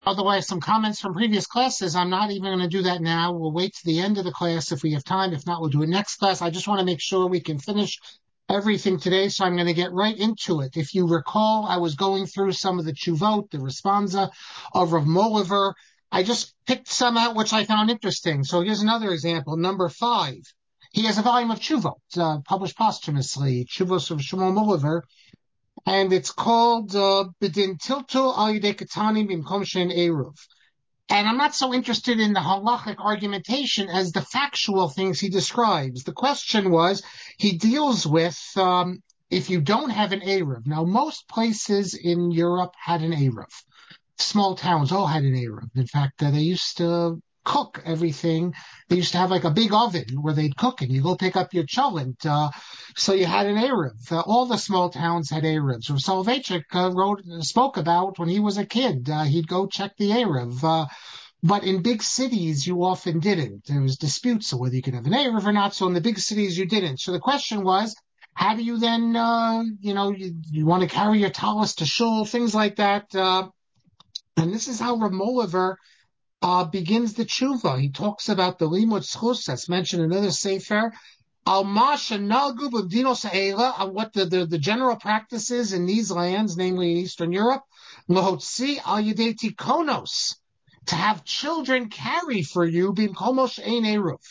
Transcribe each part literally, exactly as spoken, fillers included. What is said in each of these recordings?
Otherwise, some comments from previous classes. I'm not even going to do that now. We'll wait to the end of the class if we have time. If not, we'll do it next class. I just want to make sure we can finish everything today, so I'm going to get right into it. If you recall, I was going through some of the tshuvot, the responsa of Rav Moliver. I just picked some out which I found interesting. So here's another example, number five. He has a volume of tshuvot, uh, published posthumously, Tshuvos of Shmuel Moliver, and it's called uh, B'din Tiltul Al Yidei Katanim Bimkom Shein Eruv. And I'm not so interested in the halachic argumentation as the factual things he describes. The question was, he deals with um, if you don't have an Eruv. Now, most places in Europe had an Eruv. Small towns all had an Eruv. In fact, uh, they used to cook everything. They used to have like a big oven where they'd cook, and you go pick up your cholent. Uh, so you had an Eruv. Uh, all the small towns had Eruvs. Rav Soloveitchik uh, wrote, spoke about when he was a kid. Uh, he'd go check the Eruv. Uh, but in big cities, you often didn't. There was disputes on whether you could have an Eruv or not. So in the big cities, you didn't. So the question was, how do you then, uh, you know, you, you want to carry your talis to shul, things like that. Uh, and this is how Rav Moliver Uh, begins the tshuva. He talks about the limud schus that's mentioned in another sefer, al masha nalgu b'mdinos ha'ela, on what the, the, the general practice is in these lands, namely in Eastern Europe, lahotzi al yedei tikonos, to have children carry for you, b'mkomosh ein eruv.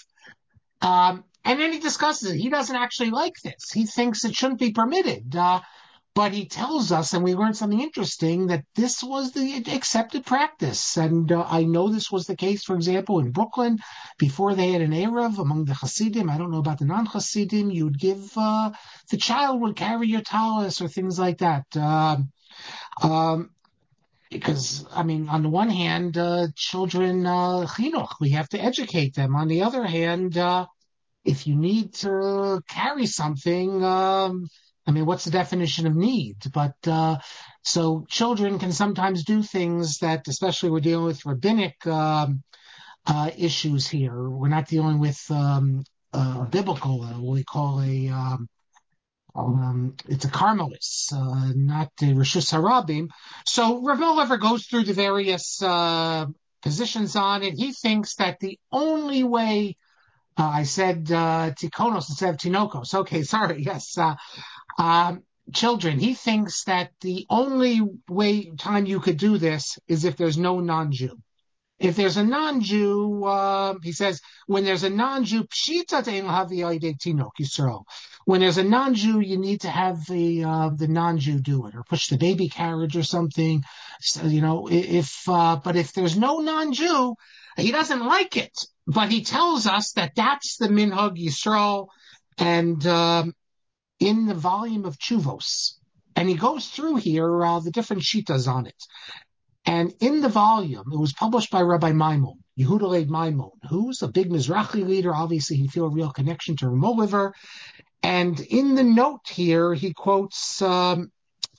Um, and then he discusses it. He doesn't actually like this. He thinks it shouldn't be permitted. Uh, But he tells us, and we learned something interesting, that this was the accepted practice. And uh, I know this was the case, for example, in Brooklyn, before they had an Eruv among the Hasidim. I don't know about the non-Hasidim. You would give, uh, the child would carry your talis or things like that. Um, um, because, I mean, on the one hand, uh, children, uh, chinuch, we have to educate them. On the other hand, uh, if you need to carry something, um, I mean, what's the definition of need? But uh, so children can sometimes do things that, especially we're dealing with rabbinic um, uh, issues here. We're not dealing with um, uh, biblical, uh, what we call a, um, um, it's a Carmelis, uh, not a Rishus Harabim. So Rav Moliver goes through the various uh, positions on it. He thinks that the only way uh, I said uh, tikonos instead of tinokos. Okay, sorry. Yes. Uh, um, children. He thinks that the only way time you could do this is if there's no non-Jew. If there's a non-Jew, uh, he says, when there's a non-Jew, pshita te'en lahavi yidei tinok Yisrael. When there's a non-Jew, you need to have the uh, the non-Jew do it, or push the baby carriage or something. So, you know, if uh, but if there's no non-Jew, he doesn't like it. But he tells us that that's the minhag Yisrael, and um, in the volume of Chuvos. And he goes through here uh, the different shitas on it. And in the volume, it was published by Rabbi Maimon, Yehuda Leib Maimon, who's a big Mizrahi leader. Obviously, he feel a real connection to Moliver. And in the note here, he quotes um,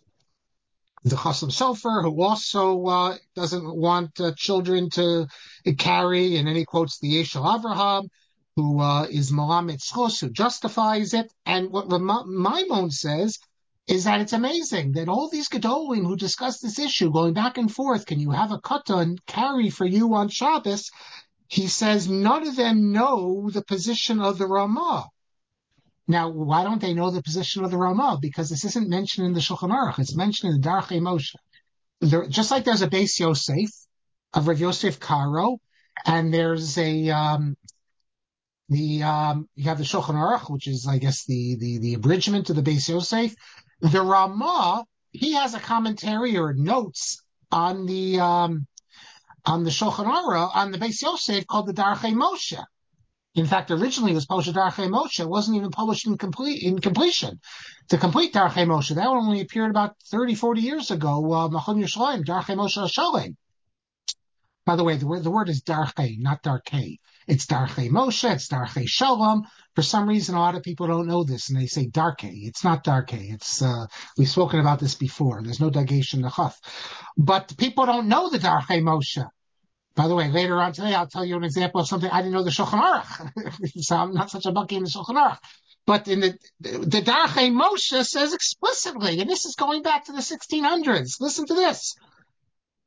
the Chasam Sofer, who also uh, doesn't want uh, children to carry. And then he quotes the Yeshel Avraham, who uh, is Malamet Schos, who justifies it. And what Maimon says is that it's amazing that all these Gedolim who discuss this issue, going back and forth, can you have a katan carry for you on Shabbos? He says none of them know the position of the Ramah. Now, why don't they know the position of the Ramah? Because this isn't mentioned in the Shulchan Aruch. It's mentioned in the Darchei Moshe. There, just like there's a Beis Yosef of Rav Yosef Karo, and there's a um, the um, you have the Shulchan Aruch, which is, I guess, the the the abridgment of the Beis Yosef. The Ramah, he has a commentary or notes on the um, on the Shulchan Aruch, on the Beis Yosef, called the Darchei Moshe. In fact, originally it was published Darchei Moshe. It wasn't even published in complete in completion. The complete Darchei Moshe, that one only appeared about thirty, forty years ago. Uh, Machon Yerushalayim, Darchei Moshe Hasholem. By the way, the word the word is Darchei, not Darkei. It's Darchei Moshe, it's Darchei Shalom. For some reason, a lot of people don't know this, and they say Darkei. It's not Darkei. It's uh, we've spoken about this before. There's no Dagesh in the Chaf. But people don't know the Darchei Moshe. By the way, later on today, I'll tell you an example of something I didn't know the Shulchan Aruch. So I'm not such a bucky in the Shulchan Aruch. But in the, the Darchei Moshe says explicitly, and this is going back to the sixteen hundreds. Listen to this.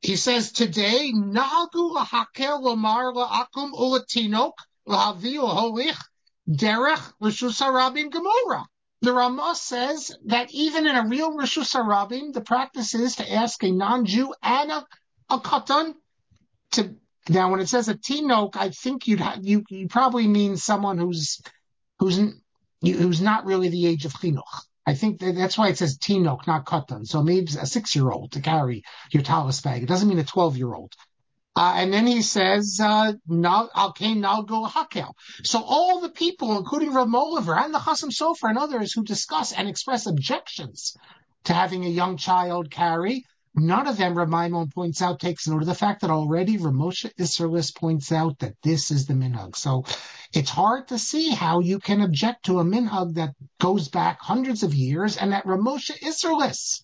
he says today, Nahagu lahakel lamar laakum ulatinok lahavi uholich derech reshus harabim gemora. The Ramah says that even in a real reshus harabim, the practice is to ask a non-Jew and a, a katan to. Now, when it says a tinok, I think you'd ha- you you probably mean someone who's who's who's not really the age of chinuch. I think that that's why it says tinok, not katan. So maybe a six-year-old to carry your talis bag. It doesn't mean a twelve-year-old. Uh, and then he says, uh, al kain nalgo hakel. So all the people, including Rav Moliver and the Chasam Sofer and others who discuss and express objections to having a young child carry, none of them, Rav Maimon points out, takes note of the fact that already Rav Moshe Isserles points out that this is the minhag. So it's hard to see how you can object to a minhag that goes back hundreds of years and that Rav Moshe Isserles,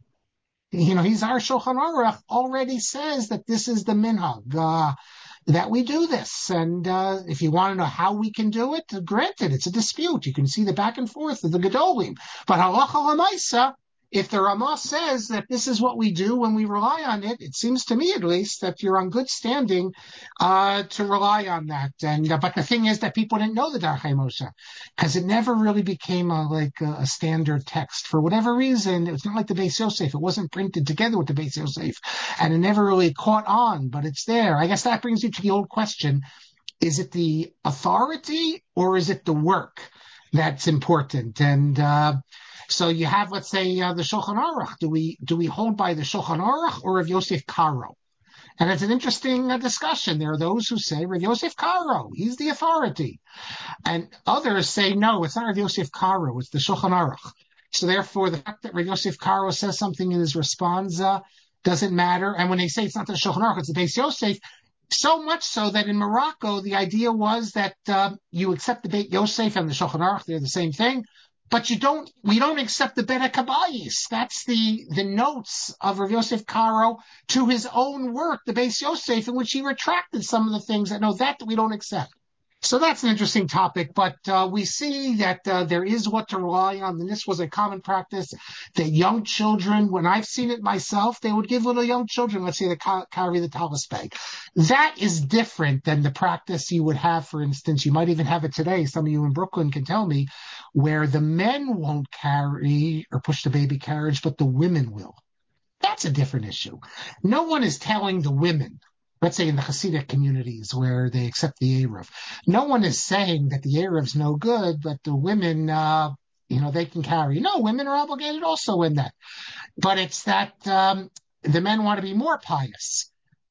you know, he's our Shulchan Aruch, already says that this is the minhag, uh, that we do this. And uh, if you want to know how we can do it, granted, it's a dispute. You can see the back and forth of the Gedolim. But halacha l'maisa, if the Ramah says that this is what we do when we rely on it, it seems to me at least that you're on good standing uh, to rely on that. And uh, but the thing is that people didn't know the Darchei Moshe because it never really became a, like a, a standard text for whatever reason. It's not like the Beis Yosef; it wasn't printed together with the Beis Yosef, and it never really caught on. But it's there. I guess that brings you to the old question: is it the authority or is it the work that's important? And uh, So you have, let's say, uh, the Shulchan Aruch. Do we do we hold by the Shulchan Aruch or Rav Yosef Karo? And it's an interesting uh, discussion. There are those who say Rav Yosef Karo, he's the authority, and others say no, it's not Rav Yosef Karo, it's the Shulchan Aruch. So therefore, the fact that Rav Yosef Karo says something in his responsa doesn't matter. And when they say it's not the Shulchan Aruch, it's the Beis Yosef. So much so that in Morocco, the idea was that uh, you accept the Beit Yosef and the Shulchan Aruch; they're the same thing. But you don't, we don't accept the Ben HaKabayis. That's the, the notes of Rav Yosef Karo to his own work, the Beis Yosef, in which he retracted some of the things that, no, that we don't accept. So that's an interesting topic, but uh, we see that uh, there is what to rely on, and this was a common practice that young children, when I've seen it myself, they would give little young children, let's say, to carry the talis bag. That is different than the practice you would have, for instance, you might even have it today, some of you in Brooklyn can tell me, where the men won't carry or push the baby carriage, but the women will. That's a different issue. No one is telling the women, let's say in the Hasidic communities where they accept the Eruv, no one is saying that the Eruv's no good, but the women, uh, you know, they can carry. No, women are obligated also in that. But it's that um, the men want to be more pious.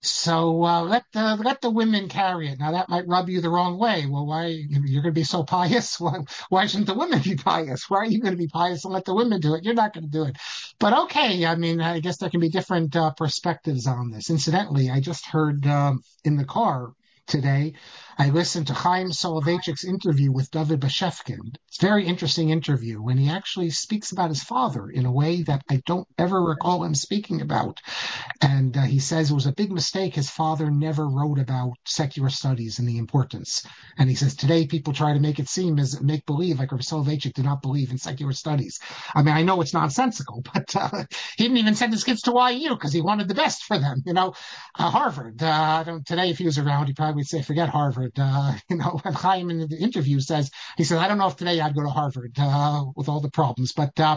So uh, let the let the women carry it. Now that might rub you the wrong way. Well, why you're going to be so pious? Why, why shouldn't the women be pious? Why are you going to be pious and let the women do it? You're not going to do it. But okay, I mean, I guess there can be different uh, perspectives on this. Incidentally, I just heard um, in the car today, I listened to Chaim Soloveitchik's interview with David Bashevkin. It's a very interesting interview when he actually speaks about his father in a way that I don't ever recall him speaking about. And uh, he says it was a big mistake. His father never wrote about secular studies and the importance. And he says today people try to make it seem as make believe, like Rabbi Soloveitchik did not believe in secular studies. I mean, I know it's nonsensical, but uh, he didn't even send his kids to Y U because he wanted the best for them. You know, uh, Harvard. Uh, I don't, today, if he was around, he probably would say, forget Harvard. Uh, you know, and Chaim in the interview says, he says, I don't know if today I'd go to Harvard uh, with all the problems, but. Uh,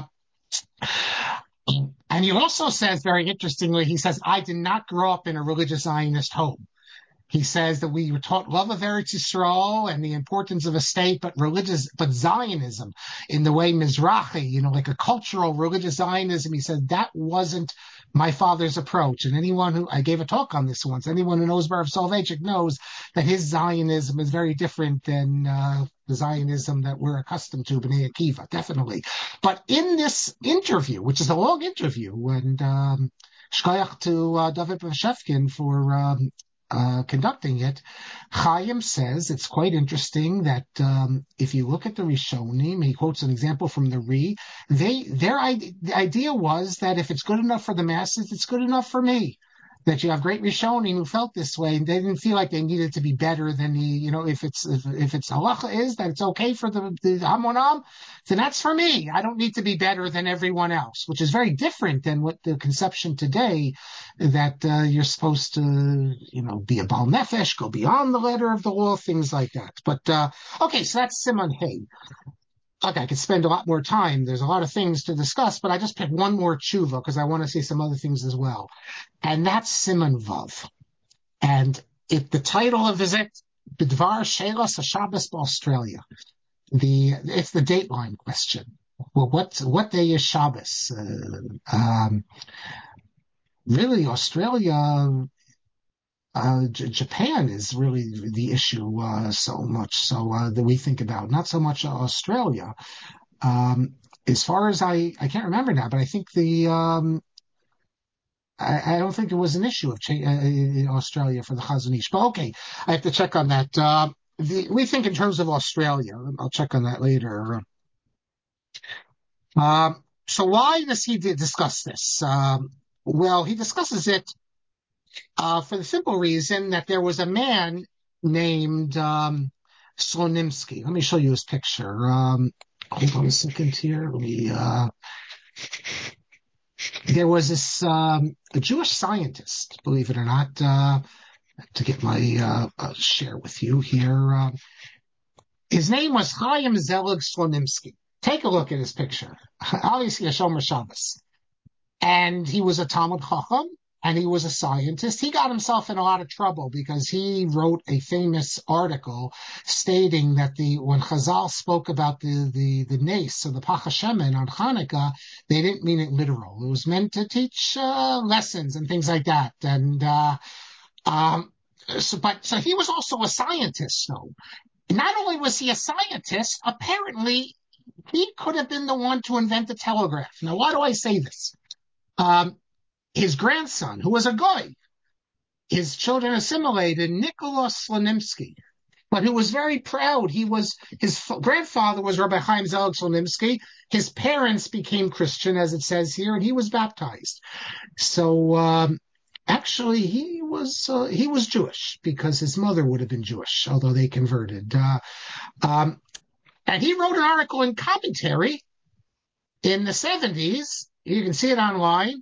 And he also says, very interestingly, he says, I did not grow up in a religious Zionist home. He says that we were taught love of Eretz Yisrael and the importance of a state, but religious, but Zionism in the way Mizrahi, you know, like a cultural religious Zionism. He said that wasn't my father's approach. And anyone who, I gave a talk on this once, anyone who knows Rav Soloveitchik knows that his Zionism is very different than uh, the Zionism that we're accustomed to, B'nai Akiva, definitely. But in this interview, which is a long interview, and um, shkoyach to uh, David Bashevkin for um, Uh, conducting it, Chaim says it's quite interesting that um, if you look at the Rishonim, he quotes an example from the Ri, they their the idea was that if it's good enough for the masses, it's good enough for me. that you have great Rishonim who felt this way, and they didn't feel like they needed to be better than the, you know, if it's if, if it's halacha is that it's okay for the, the Hamonam, then that's for me. I don't need to be better than everyone else, which is very different than what the conception today that uh, you're supposed to, you know, be a Baal Nefesh, go beyond the letter of the law, things like that. But uh, okay, so that's Siman Hey. Okay, I could spend a lot more time. There's a lot of things to discuss, but I just picked one more tshuva because I want to see some other things as well. And that's Siman Vav. And if the title of it, Bidvar Shelas HaShabbos Australia. The, it's the dateline question. Well, what, what day is Shabbos? Uh, um, really, Australia, Uh, J- Japan is really the issue uh, so much so uh, that we think about, not so much Australia. Um, as far as I, I can't remember now, but I think the um, I, I don't think it was an issue of cha- uh, in Australia for the Chazon Ish. But okay, I have to check on that. Uh, the, we think in terms of Australia. I'll check on that later. Um, so why does he discuss this? Um, well, he discusses it uh, for the simple reason that there was a man named um, Slonimsky. Let me show you his picture. Um, hold on a second here. Let me. Uh, there was this um, a Jewish scientist, believe it or not, uh, to get my uh, uh, share with you here. Uh, his name was Chaim Zelig Slonimsky. Take a look at his picture. Obviously, a Shomer Shabbos. And he was a Talmud Chacham, and he was a scientist. He got himself in a lot of trouble because he wrote a famous article stating that the when Chazal spoke about the the the nace, or the Pach HaShemen on Hanukkah, they didn't mean it literal. It was meant to teach uh, lessons and things like that. And uh, um, so, but so he was also a scientist, though. Not only was he a scientist, apparently he could have been the one to invent the telegraph. Now, why do I say this? Um, his grandson, who was a goy, his children assimilated, Nicholas Slonimsky, but who was very proud. He was his f- grandfather was Rabbi Chaim Zelig Slonimsky. His parents became Christian, as it says here, and he was baptized. So um, actually, he was uh, he was Jewish because his mother would have been Jewish, although they converted. Uh, um, and he wrote an article in Commentary in the seventies. You can see it online.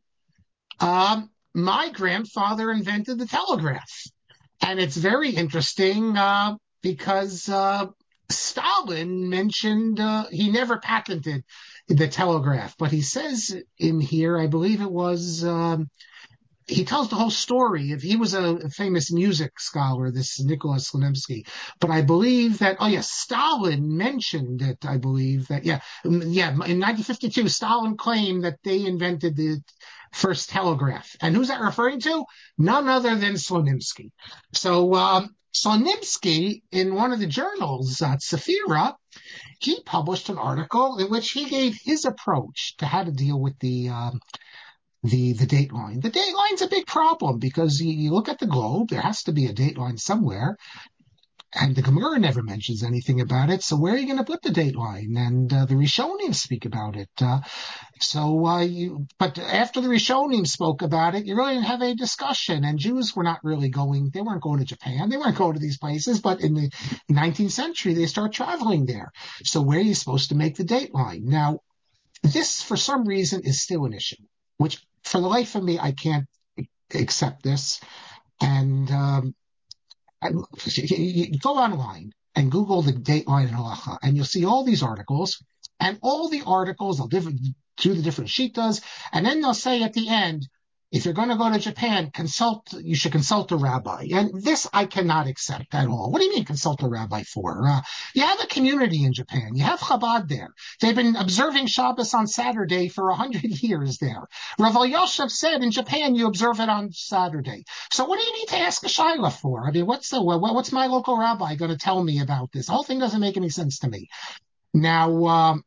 Um, my grandfather invented the telegraph. And it's very interesting uh, because uh, Stalin mentioned uh, he never patented the telegraph, but he says in here, I believe it was, um, he tells the whole story. If he was a famous music scholar, this Nicholas Slonimsky, but I believe that, oh yes, Stalin mentioned it. I believe that, yeah, yeah, in nineteen fifty-two, Stalin claimed that they invented the first telegraph. And who's that referring to? None other than Slonimsky. So, um, Slonimsky, in one of the journals at Sephira, he published an article in which he gave his approach to how to deal with the um, the the dateline. The dateline's a big problem because you, you look at the globe, there has to be a dateline somewhere, and the Gemara never mentions anything about it. So where are you going to put the dateline? And uh, the Rishonim speak about it. Uh, so uh, you, but after the Rishonim spoke about it, you really didn't have a discussion. And Jews were not really going. They weren't going to Japan. They weren't going to these places. But in the nineteenth century, they start traveling there. So where are you supposed to make the dateline? Now, this for some reason is still an issue, which for the life of me, I can't accept this. And um, I, you go online and Google the dateline in halacha, and you'll see all these articles, and all the articles, they'll different, do the different shitas, and then they'll say at the end, if you're going to go to Japan, consult, you should consult a rabbi. And this I cannot accept at all. What do you mean consult a rabbi for? Uh, you have a community in Japan. You have Chabad there. They've been observing Shabbos on Saturday for a hundred years there. Rav Elyashiv said in Japan you observe it on Saturday. So what do you need to ask a shaila for? I mean, what's the, what's my local rabbi going to tell me about this? The whole thing doesn't make any sense to me. Now, um,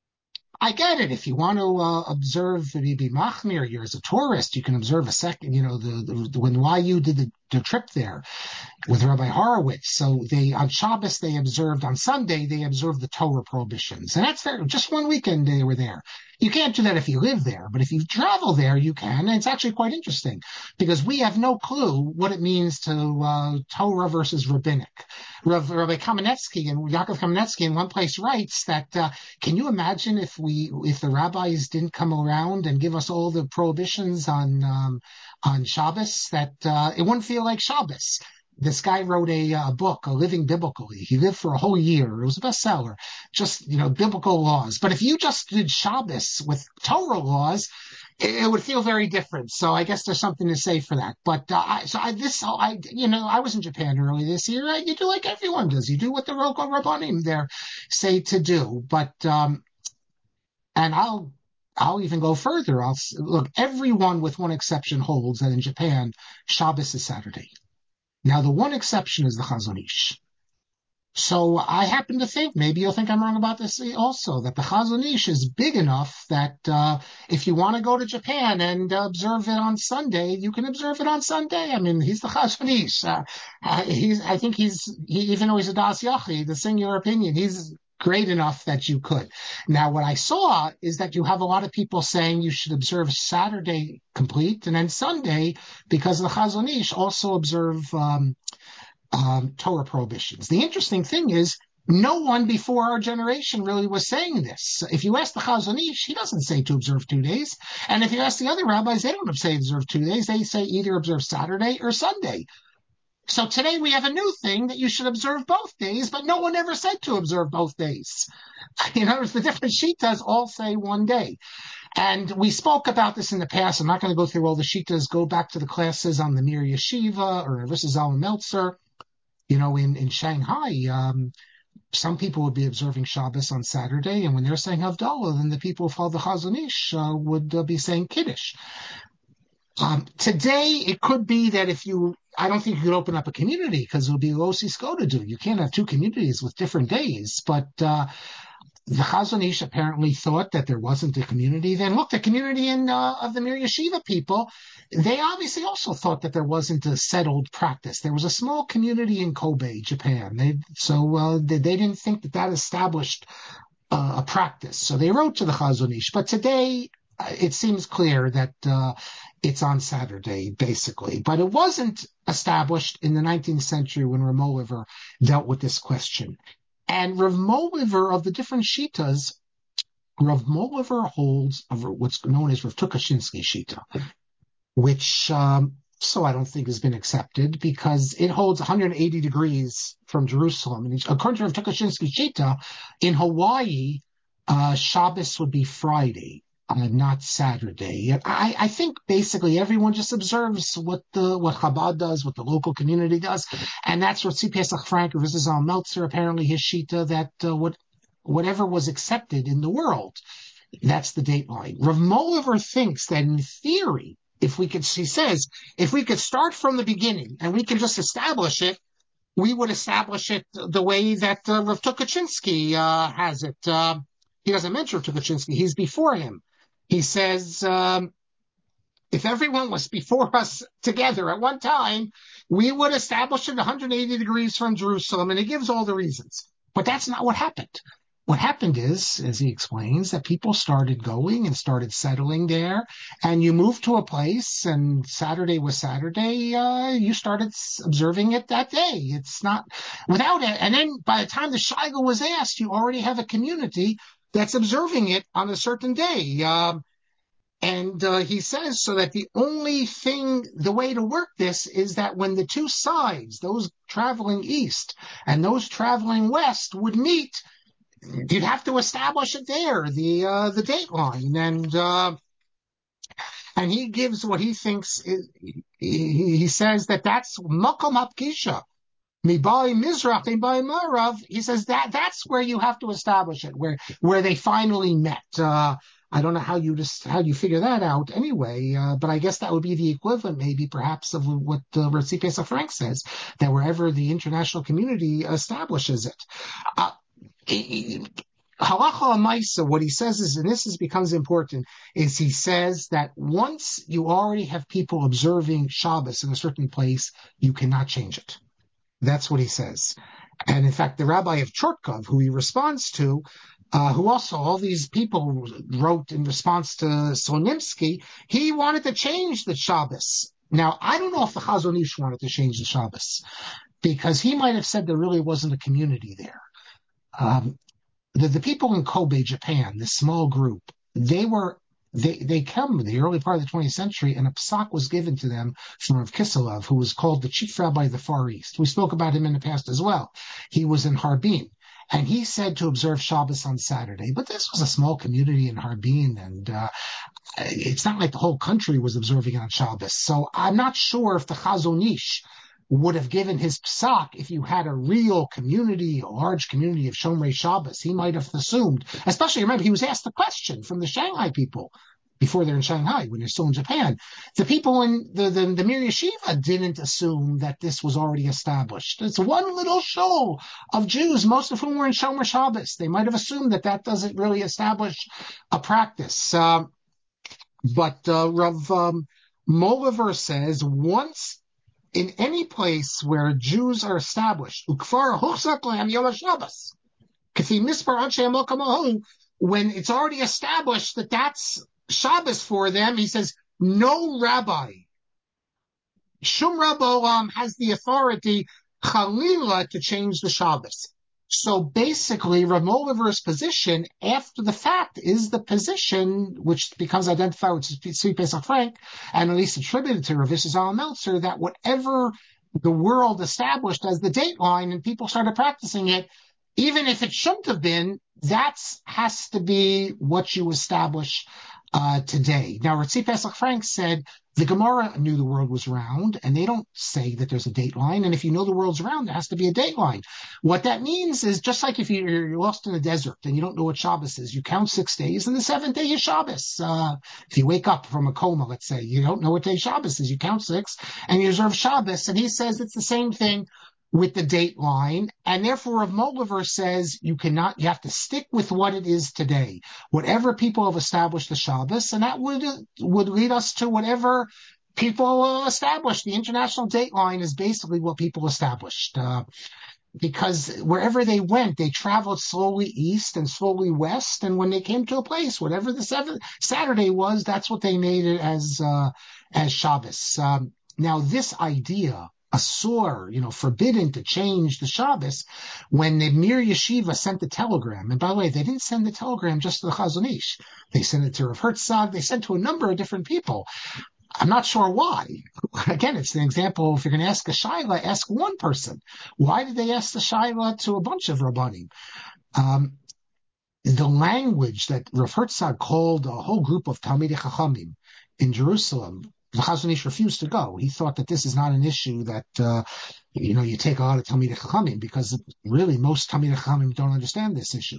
I get it. If you want to uh, observe maybe Machmir, you're as a tourist, you can observe a second, you know, the, the when Y U did the, the trip there. with Rabbi Horowitz. So they, on Shabbos, they observed, on Sunday, they observed the Torah prohibitions. And that's there, just one weekend they were there. You can't do that if you live there, but if you travel there, you can. And it's actually quite interesting because we have no clue what it means to uh, Torah versus rabbinic. Rav, Rabbi Kamenetsky and Yaakov Kamenetsky in one place writes that, uh, can you imagine if we, if the rabbis didn't come around and give us all the prohibitions on, um, on Shabbos, that uh, it wouldn't feel like Shabbos. This guy wrote a, a book, A Living Biblically. He lived for a whole year. It was a bestseller. Just, you know, biblical laws. But if you just did Shabbos with Torah laws, it, it would feel very different. So I guess there's something to say for that. But uh, I, so I, this, I, you know, I was in Japan early this year. You do like everyone does. You do what the local Rabbanim there say to do. But, um, and I'll, I'll even go further. I'll look, everyone with one exception holds that in Japan, Shabbos is Saturday. Now, the one exception is the Chazon Ish. So I happen to think, maybe you'll think I'm wrong about this also, that the Chazon Ish is big enough that uh, if you want to go to Japan and uh, observe it on Sunday, you can observe it on Sunday. I mean, he's the Chazon Ish. Uh, uh, he's, I think he's, he, even though he's a Das Yachi, the singular opinion, he's great enough that you could. Now, what I saw is that you have a lot of people saying you should observe Saturday complete and then Sunday, because the Chazon Ish also observe um, um, Torah prohibitions. The interesting thing is, no one before our generation really was saying this. If you ask the Chazon Ish, he doesn't say to observe two days. And if you ask the other rabbis, they don't say to observe two days. They say either observe Saturday or Sunday. So today we have a new thing that you should observe both days, but no one ever said to observe both days. You know, the different shittas all say one day. And we spoke about this in the past. I'm not going to go through all the shittas. Go back to the classes on the Mir Yeshiva or versus Zalman Meltzer. You know, in, in Shanghai, um, some people would be observing Shabbos on Saturday, and when they're saying Havdalah, then the people who follow the Chazon Ish uh, would uh, be saying Kiddush. Um, today, it could be that if you, I don't think you could open up a community because it would be Losi Sko to do. You can't have two communities with different days. But uh, the Chazon Ish apparently thought that there wasn't a community. Then look, the community in uh, of the Mir Yeshiva people, they obviously also thought that there wasn't a settled practice. There was a small community in Kobe, Japan. They, so uh, they, they didn't think that that established uh, a practice. So they wrote to the Chazon Ish. But today, it seems clear that uh, it's on Saturday, basically. But it wasn't established in the nineteenth century when Rav Moliver dealt with this question. And Rav Moliver, of the different shittas, Rav Moliver holds of what's known as Rav Tukashinsky shita, which um, so I don't think has been accepted because it holds one hundred eighty degrees from Jerusalem. And according to Rav Tukashinsky shita, in Hawaii, uh, Shabbos would be Friday. Uh, not Saturday. I, I think basically everyone just observes what the what Chabad does, what the local community does, and that's what Tzvi Pesach Frank versus Al Meltzer, apparently his shita, that uh, what whatever was accepted in the world, that's the date line. Rav Moliver thinks that in theory, if we could, he says, if we could start from the beginning and we can just establish it, we would establish it the way that uh, Rav Tukachinsky uh, has it. Uh, he doesn't mention Rav Tukachinsky; he's before him. He says, um, if everyone was before us together at one time, we would establish it one hundred eighty degrees from Jerusalem, and he gives all the reasons. But that's not what happened. What happened is, as he explains, that people started going and started settling there, and you moved to a place, and Saturday was Saturday, uh, you started observing it that day. It's not without it. And then by the time the Shiloh was asked, you already have a community that's observing it on a certain day. Um, and uh, he says so that the only thing, the way to work this is that when the two sides, those traveling east and those traveling west, would meet, you'd have to establish it there, the uh, the date line. And uh, and he gives what he thinks is, he, he says that that's makom hapgisha. Mibai Mizrach, Mibai Marav, he says that that's where you have to establish it, where where they finally met. Uh, I don't know how you just how you figure that out anyway, uh, but I guess that would be the equivalent, maybe perhaps, of what uh, Tzvi Pesach Frank says, that wherever the international community establishes it. Uh, Halacha Maisa, what he says is, and this is, becomes important, is he says that once you already have people observing Shabbos in a certain place, you cannot change it. That's what he says. And in fact, the rabbi of Chortkov, who he responds to, uh, who also all these people wrote in response to Slonimsky, he wanted to change the Shabbos. Now, I don't know if the Chazon Ish wanted to change the Shabbos, because he might have said there really wasn't a community there. Um, the, the people in Kobe, Japan, this small group, they were they they come in the early part of the twentieth century, and a psak was given to them from Rav Kisilov, who was called the chief rabbi of the Far East. We spoke about him in the past as well. He was in Harbin, and he said to observe Shabbos on Saturday. But this was a small community in Harbin, and uh, it's not like the whole country was observing on Shabbos. So I'm not sure if the Chazon Ish would have given his psak if you had a real community, a large community of Shomrei Shabbos. He might have assumed, especially remember, he was asked the question from the Shanghai people before they're in Shanghai, when they're still in Japan. The people in the, the, the Mir Yeshiva didn't assume that this was already established. It's one little shul of Jews, most of whom were in Shomer Shabbos. They might have assumed that that doesn't really establish a practice. Uh, but uh, Rav um, Moliver says, once in any place where Jews are established, ukfar huchzak lahem yom Shabbos, kafi mispar anshe hamokom hahu, when it's already established that that's Shabbos for them, he says, no rabbi, shum rab olam, has the authority, chalila, to change the Shabbos. So basically, Rav Moliver's position after the fact is the position which becomes identified with Tzvi Pesach Frank, and at least attributed to Rav Yisrael Meltzer, that whatever the world established as the date line and people started practicing it, even if it shouldn't have been, that has to be what you establish uh, today. Now, Tzvi Pesach Frank said the Gemara knew the world was round, and they don't say that there's a date line. And if you know the world's round, there has to be a date line. What that means is just like if you're lost in the desert and you don't know what Shabbos is, you count six days, and the seventh day is Shabbos. Uh, if you wake up from a coma, let's say, you don't know what day Shabbos is, you count six, and you observe Shabbos. And he says it's the same thing with the date line, and therefore Rav Moliver says you cannot, you have to stick with what it is today. Whatever people have established the Shabbos, and that would would lead us to whatever people established. The international date line is basically what people established. Uh, because wherever they went, they traveled slowly east and slowly west, and when they came to a place, whatever the seventh Saturday was, that's what they made it as uh, as Shabbos. Um, now, this idea, asur, you know, forbidden to change the Shabbos, when the Mir Yeshiva sent the telegram, and by the way, they didn't send the telegram just to the Chazon Ish. They sent it to Rav Herzog, they sent to a number of different people. I'm not sure why. Again, it's an example, if you're going to ask a shaila, ask one person. Why did they ask the shaila to a bunch of rabbanim? Um, the language that Rav Herzog called a whole group of Talmidei Chachamim in Jerusalem, the Chazon Ish refused to go. He thought that this is not an issue that, uh, you know, you take a lot of Talmidei Chachamim, because really most Talmidei Chachamim don't understand this issue.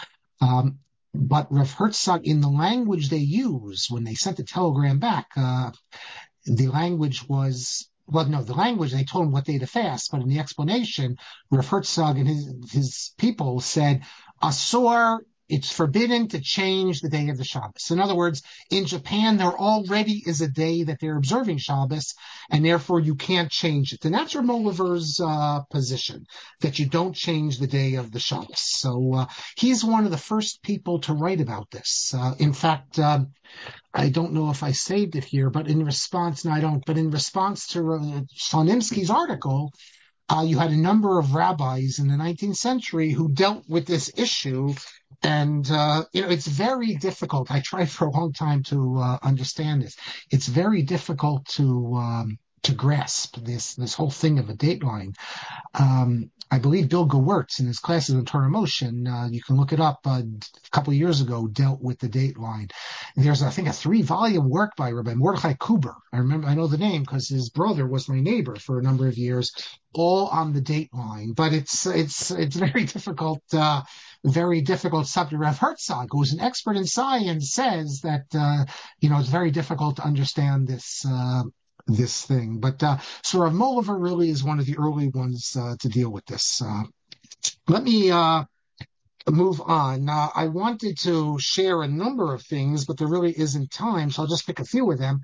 Um, But Rav Herzog, in the language they use when they sent the telegram back, uh, the language was, well, no, the language, they told him what day to fast, but in the explanation, Rav Herzog and his, his people said, asur, it's forbidden to change the day of the Shabbos. In other words, in Japan, there already is a day that they're observing Shabbos, and therefore you can't change it. And that's Rav Moliver's uh, position, that you don't change the day of the Shabbos. So uh, he's one of the first people to write about this. Uh, in fact, uh, I don't know if I saved it here, but in response, no, I don't, but in response to uh, Slonimsky's article, Uh, you had a number of rabbis in the nineteenth century who dealt with this issue. And, uh, you know, it's very difficult. I tried for a long time to uh, understand this. It's very difficult to um, to grasp this this whole thing of a dateline. Um, I believe Bill Gewirtz in his classes on Torah Motion, uh, you can look it up, uh, a couple of years ago, dealt with the dateline. There's, I think, a three-volume work by Rabbi Mordechai Kuber. I remember, I know the name because his brother was my neighbor for a number of years, all on the dateline. But it's it's it's very difficult, uh, very difficult subject. Rav Herzog, who's an expert in science, says that uh, you know it's very difficult to understand this. Uh, this thing. But uh, so Rav Moliver really is one of the early ones uh, to deal with this. Uh, let me uh, move on. Uh, I wanted to share a number of things, but there really isn't time, so I'll just pick a few of them.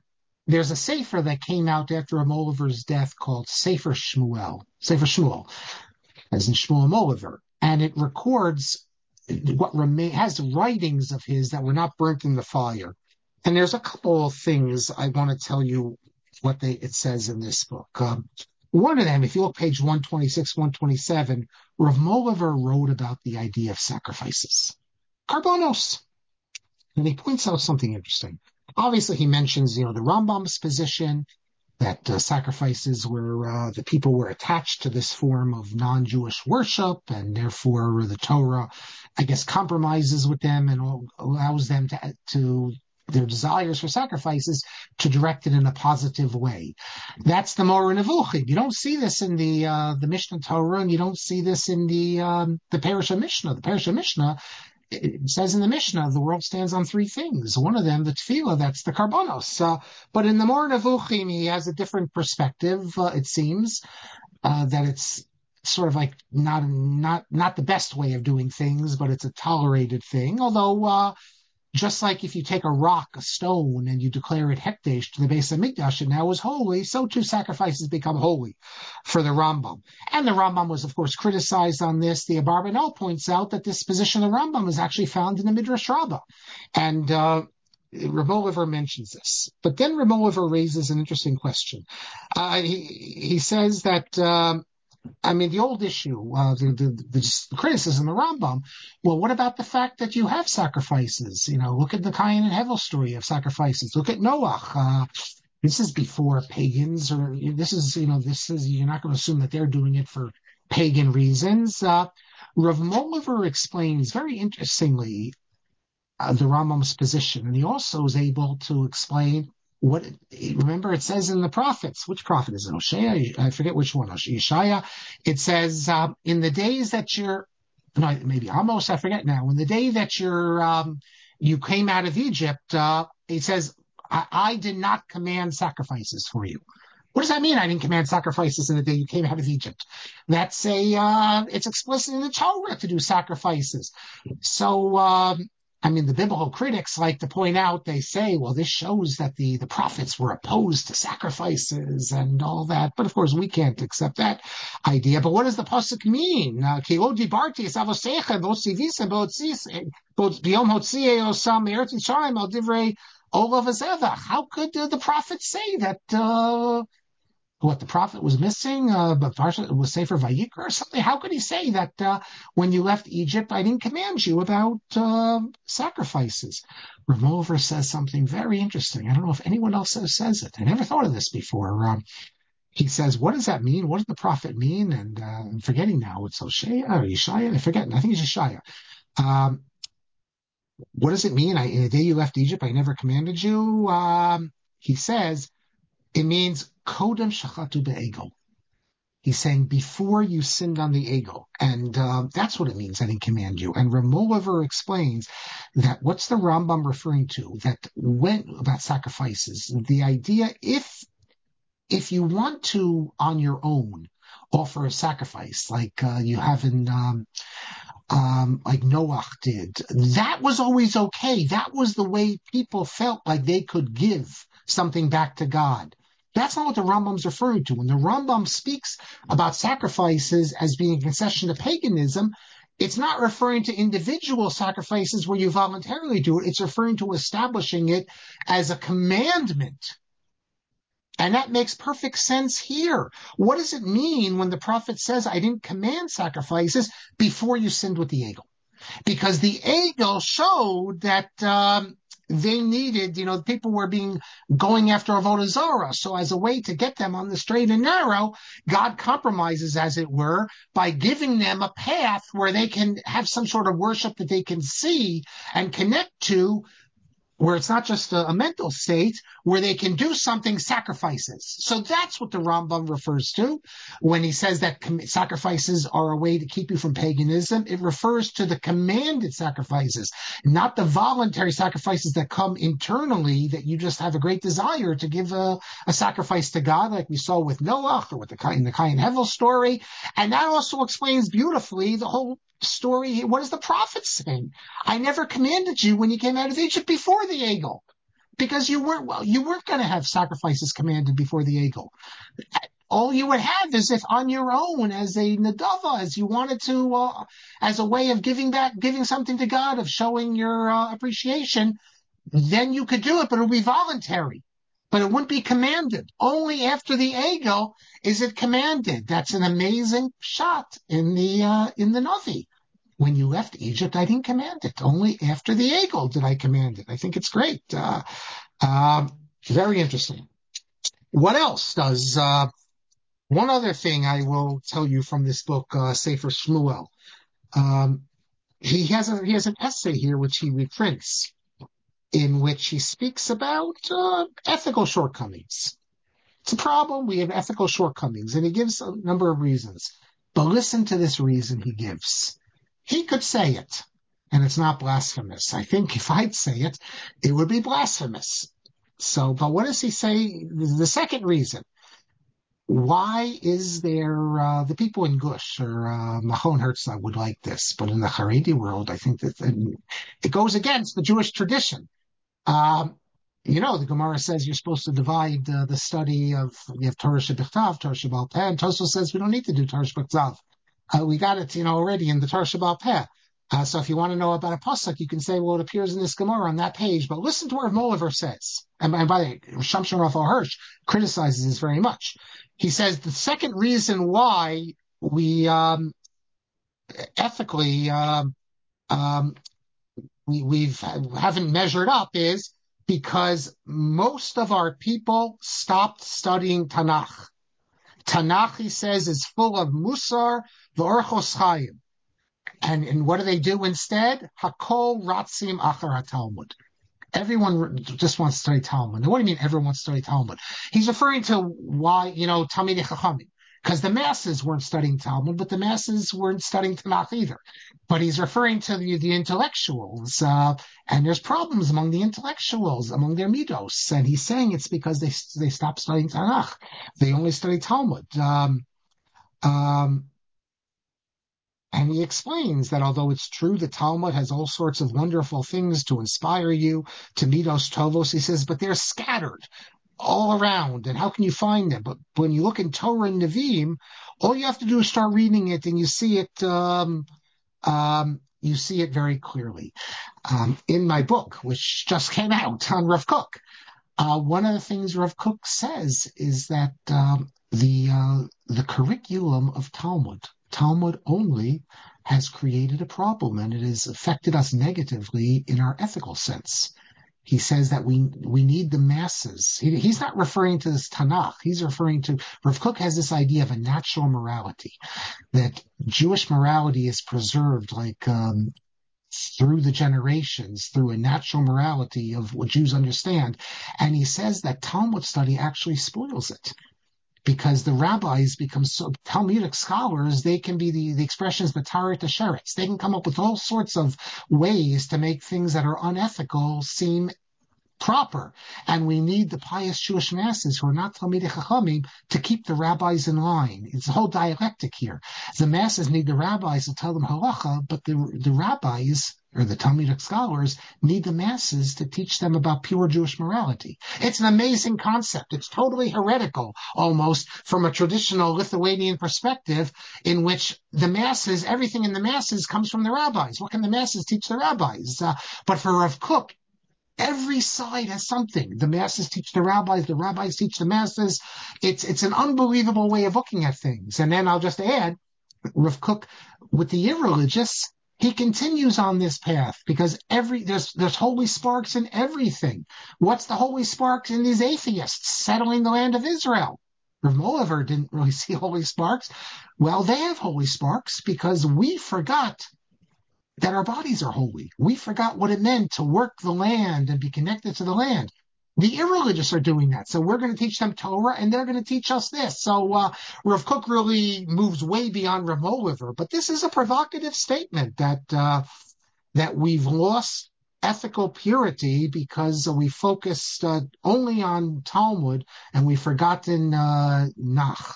there's a sefer that came out after Molliver's death called Sefer Shmuel, Sefer Shmuel, as in Shmuel Molliver, and it records what remain has writings of his that were not burnt in the fire. And there's a couple of things I want to tell you what they it says in this book. Um, one of them, if you look page one twenty-six, one twenty-seven, Rav Molliver wrote about the idea of sacrifices, karbonos, and he points out something interesting. Obviously, he mentions, you know, the Rambam's position that uh, sacrifices were, uh, the people were attached to this form of non-Jewish worship, and therefore the Torah, I guess, compromises with them and allows them to, to their desires for sacrifices to direct it in a positive way. That's the Moreh Nevuchim. You don't see this in the uh, the Mishnah Torah, and you don't see this in the um, the Parasha Mishnah. The Parasha Mishnah, it says in the Mishnah, the world stands on three things. One of them, the tefillah, that's the karbonos. Uh, but in the Moreh Nevuchim, he has a different perspective, uh, it seems, uh, that it's sort of like not not not the best way of doing things, but it's a tolerated thing. Although, uh, just like if you take a rock, a stone, and you declare it hekdesh to the Beis Hamikdash, and now is holy, so too sacrifices become holy for the Rambam. And the Rambam was, of course, criticized on this. The Abarbanel points out that this position of the Rambam is actually found in the Midrash Rabbah. And uh, Rav Molliver mentions this. But then Rav Molliver raises an interesting question. Uh, he, he says that... Um, I mean, the old issue, uh, the, the, the criticism of Rambam, well, what about the fact that you have sacrifices? You know, look at the Cain and Hevel story of sacrifices. Look at Noach. Uh, this is before pagans, or this is, you know, this is, you're not going to assume that they're doing it for pagan reasons. Uh, Rav Molliver explains very interestingly uh, the Rambam's position, and he also is able to explain what, remember it says in the prophets, which prophet is it? Hosea? I forget which one. Yeshaya. It says, um, in the days that you're, no, maybe Amos, I forget now. In the day that you're, um, you came out of Egypt, uh, it says, I, I did not command sacrifices for you. What does that mean? I didn't command sacrifices in the day you came out of Egypt. That's a, uh, it's explicit in the Torah to do sacrifices. So, um, I mean, the biblical critics like to point out, they say, well, this shows that the, the prophets were opposed to sacrifices and all that. But of course, we can't accept that idea. But what does the pasuk mean? How could uh, the prophets say that, uh, what the prophet was missing, uh, but Parsha was Sefer Vayikra or something? How could he say that uh, when you left Egypt, I didn't command you about uh, sacrifices? Rav Molliver says something very interesting. I don't know if anyone else says it. I never thought of this before. Um, he says, what does that mean? What does the prophet mean? And uh, I'm forgetting now. It's Hosea or Yeshaya? I forget. I think it's Yeshaya. Um, what does it mean? I, in the day you left Egypt, I never commanded you. Um, he says, it means kodem shachatu be'ego. He's saying before you sinned on the ego, and uh, that's what it means. I didn't command you. And Rav Molliver explains that what's the Rambam referring to? That when about sacrifices, the idea if if you want to on your own offer a sacrifice like uh, you have in um, um, like Noach did, that was always okay. That was the way people felt like they could give something back to God. That's not what the Rambam's referring to. When the Rambam speaks about sacrifices as being a concession to paganism, it's not referring to individual sacrifices where you voluntarily do it. It's referring to establishing it as a commandment. And that makes perfect sense here. What does it mean when the prophet says, I didn't command sacrifices before you sinned with the egel? Because the egel showed that um, they needed, you know, people were being going after Avodah Zarah. So as a way to get them on the straight and narrow, God compromises, as it were, by giving them a path where they can have some sort of worship that they can see and connect to, where it's not just a, a mental state, where they can do something, sacrifices. So that's what the Rambam refers to when he says that com- sacrifices are a way to keep you from paganism. It refers to the commanded sacrifices, not the voluntary sacrifices that come internally, that you just have a great desire to give a, a sacrifice to God, like we saw with Noach or with the in the Cain Hevel story. And that also explains beautifully the whole story. What is the prophet saying? I never commanded you when you came out of Egypt before the egel. because you weren't well, you weren't going to have sacrifices commanded before the Egel. All you would have is if on your own, as a nadava, as you wanted to, uh, as a way of giving back, giving something to God, of showing your uh, appreciation, then you could do it, but it would be voluntary. But it wouldn't be commanded. Only after the Egel is it commanded. That's an amazing shot in the uh, in the Navi. When you left Egypt, I didn't command it. Only after the Egel did I command it. I think it's great. Uh, uh, very interesting. What else does? Uh, one other thing I will tell you from this book, uh, Sefer Shmuel. Um, he has a he has an essay here which he reprints, in which he speaks about uh, ethical shortcomings. It's a problem. We have ethical shortcomings, and he gives a number of reasons. But listen to this reason he gives. He could say it, and it's not blasphemous. I think if I'd say it, it would be blasphemous. So, but what does he say? The second reason. Why is there, uh, the people in Gush or uh, Mahon Herzog would like this, but in the Haredi world, I think that it goes against the Jewish tradition. Um, you know, the Gemara says you're supposed to divide uh, the study of, you have Torah Shebichtav, Torah Shebal Peh, and Tosfos says we don't need to do Torah Shebichtav. Uh, we got it, you know, already in the Torah Shebal Peh. Uh, so if you want to know about a pasuk, you can say, well, it appears in this Gemara on that page. But listen to what Moliver says. And, and by the way, Shamshon Raphael Hirsch criticizes this very much. He says the second reason why we um, ethically um, um, we we've haven't measured up is because most of our people stopped studying Tanakh. Tanakh, he says, is full of musar v'orchos chayim. And, and what do they do instead? Hakol ratzim achar Talmud. Everyone just wants to study Talmud. Now, what do you mean everyone wants to study Talmud? He's referring to why, you know, Talmidei Chachamim. Because the masses weren't studying Talmud, but the masses weren't studying Tanakh either. But he's referring to the, the intellectuals, uh, and there's problems among the intellectuals, among their midos. And he's saying it's because they they stopped studying Tanakh. They only study Talmud. Um, um, And he explains that although it's true the Talmud has all sorts of wonderful things to inspire you to midos tovos, he says, but they're scattered all around. And how can you find them? But when you look in Torah and Nevi'im, all you have to do is start reading it, and you see it. Um, um, you see it very clearly. Um, in my book, which just came out on Rav Kook, uh, one of the things Rav Kook says is that um, the uh, the curriculum of Talmud. Talmud only has created a problem, and it has affected us negatively in our ethical sense. He says that we we need the masses. He, he's not referring to this Tanakh. He's referring to, Rav Kook has this idea of a natural morality, that Jewish morality is preserved like um, through the generations, through a natural morality of what Jews understand. And he says that Talmud study actually spoils it. Because the rabbis become so Talmudic scholars, they can be the, the expressions Batarit Sheretz. They can come up with all sorts of ways to make things that are unethical seem proper. And we need the pious Jewish masses who are not Talmidei Chachamim to keep the rabbis in line. It's a whole dialectic here. The masses need the rabbis to tell them halacha, but the, the rabbis, or the Talmudic scholars, need the masses to teach them about pure Jewish morality. It's an amazing concept. It's totally heretical, almost, from a traditional Lithuanian perspective, in which the masses, everything in the masses comes from the rabbis. What can the masses teach the rabbis? Uh, but for Rav Kook, every side has something. The masses teach the rabbis, the rabbis teach the masses. It's it's an unbelievable way of looking at things. And then I'll just add, Rav Kook, with the irreligious, he continues on this path because every there's there's holy sparks in everything. What's the holy sparks in these atheists settling the land of Israel? Rav Moliver didn't really see holy sparks. Well, they have holy sparks because we forgot that our bodies are holy. We forgot what it meant to work the land and be connected to the land. The irreligious are doing that. So we're going to teach them Torah, and they're going to teach us this. So uh, Rav Kook really moves way beyond Rav Moliver. But this is a provocative statement that uh, that we've lost ethical purity because we focused uh, only on Talmud and we've forgotten uh, Nach.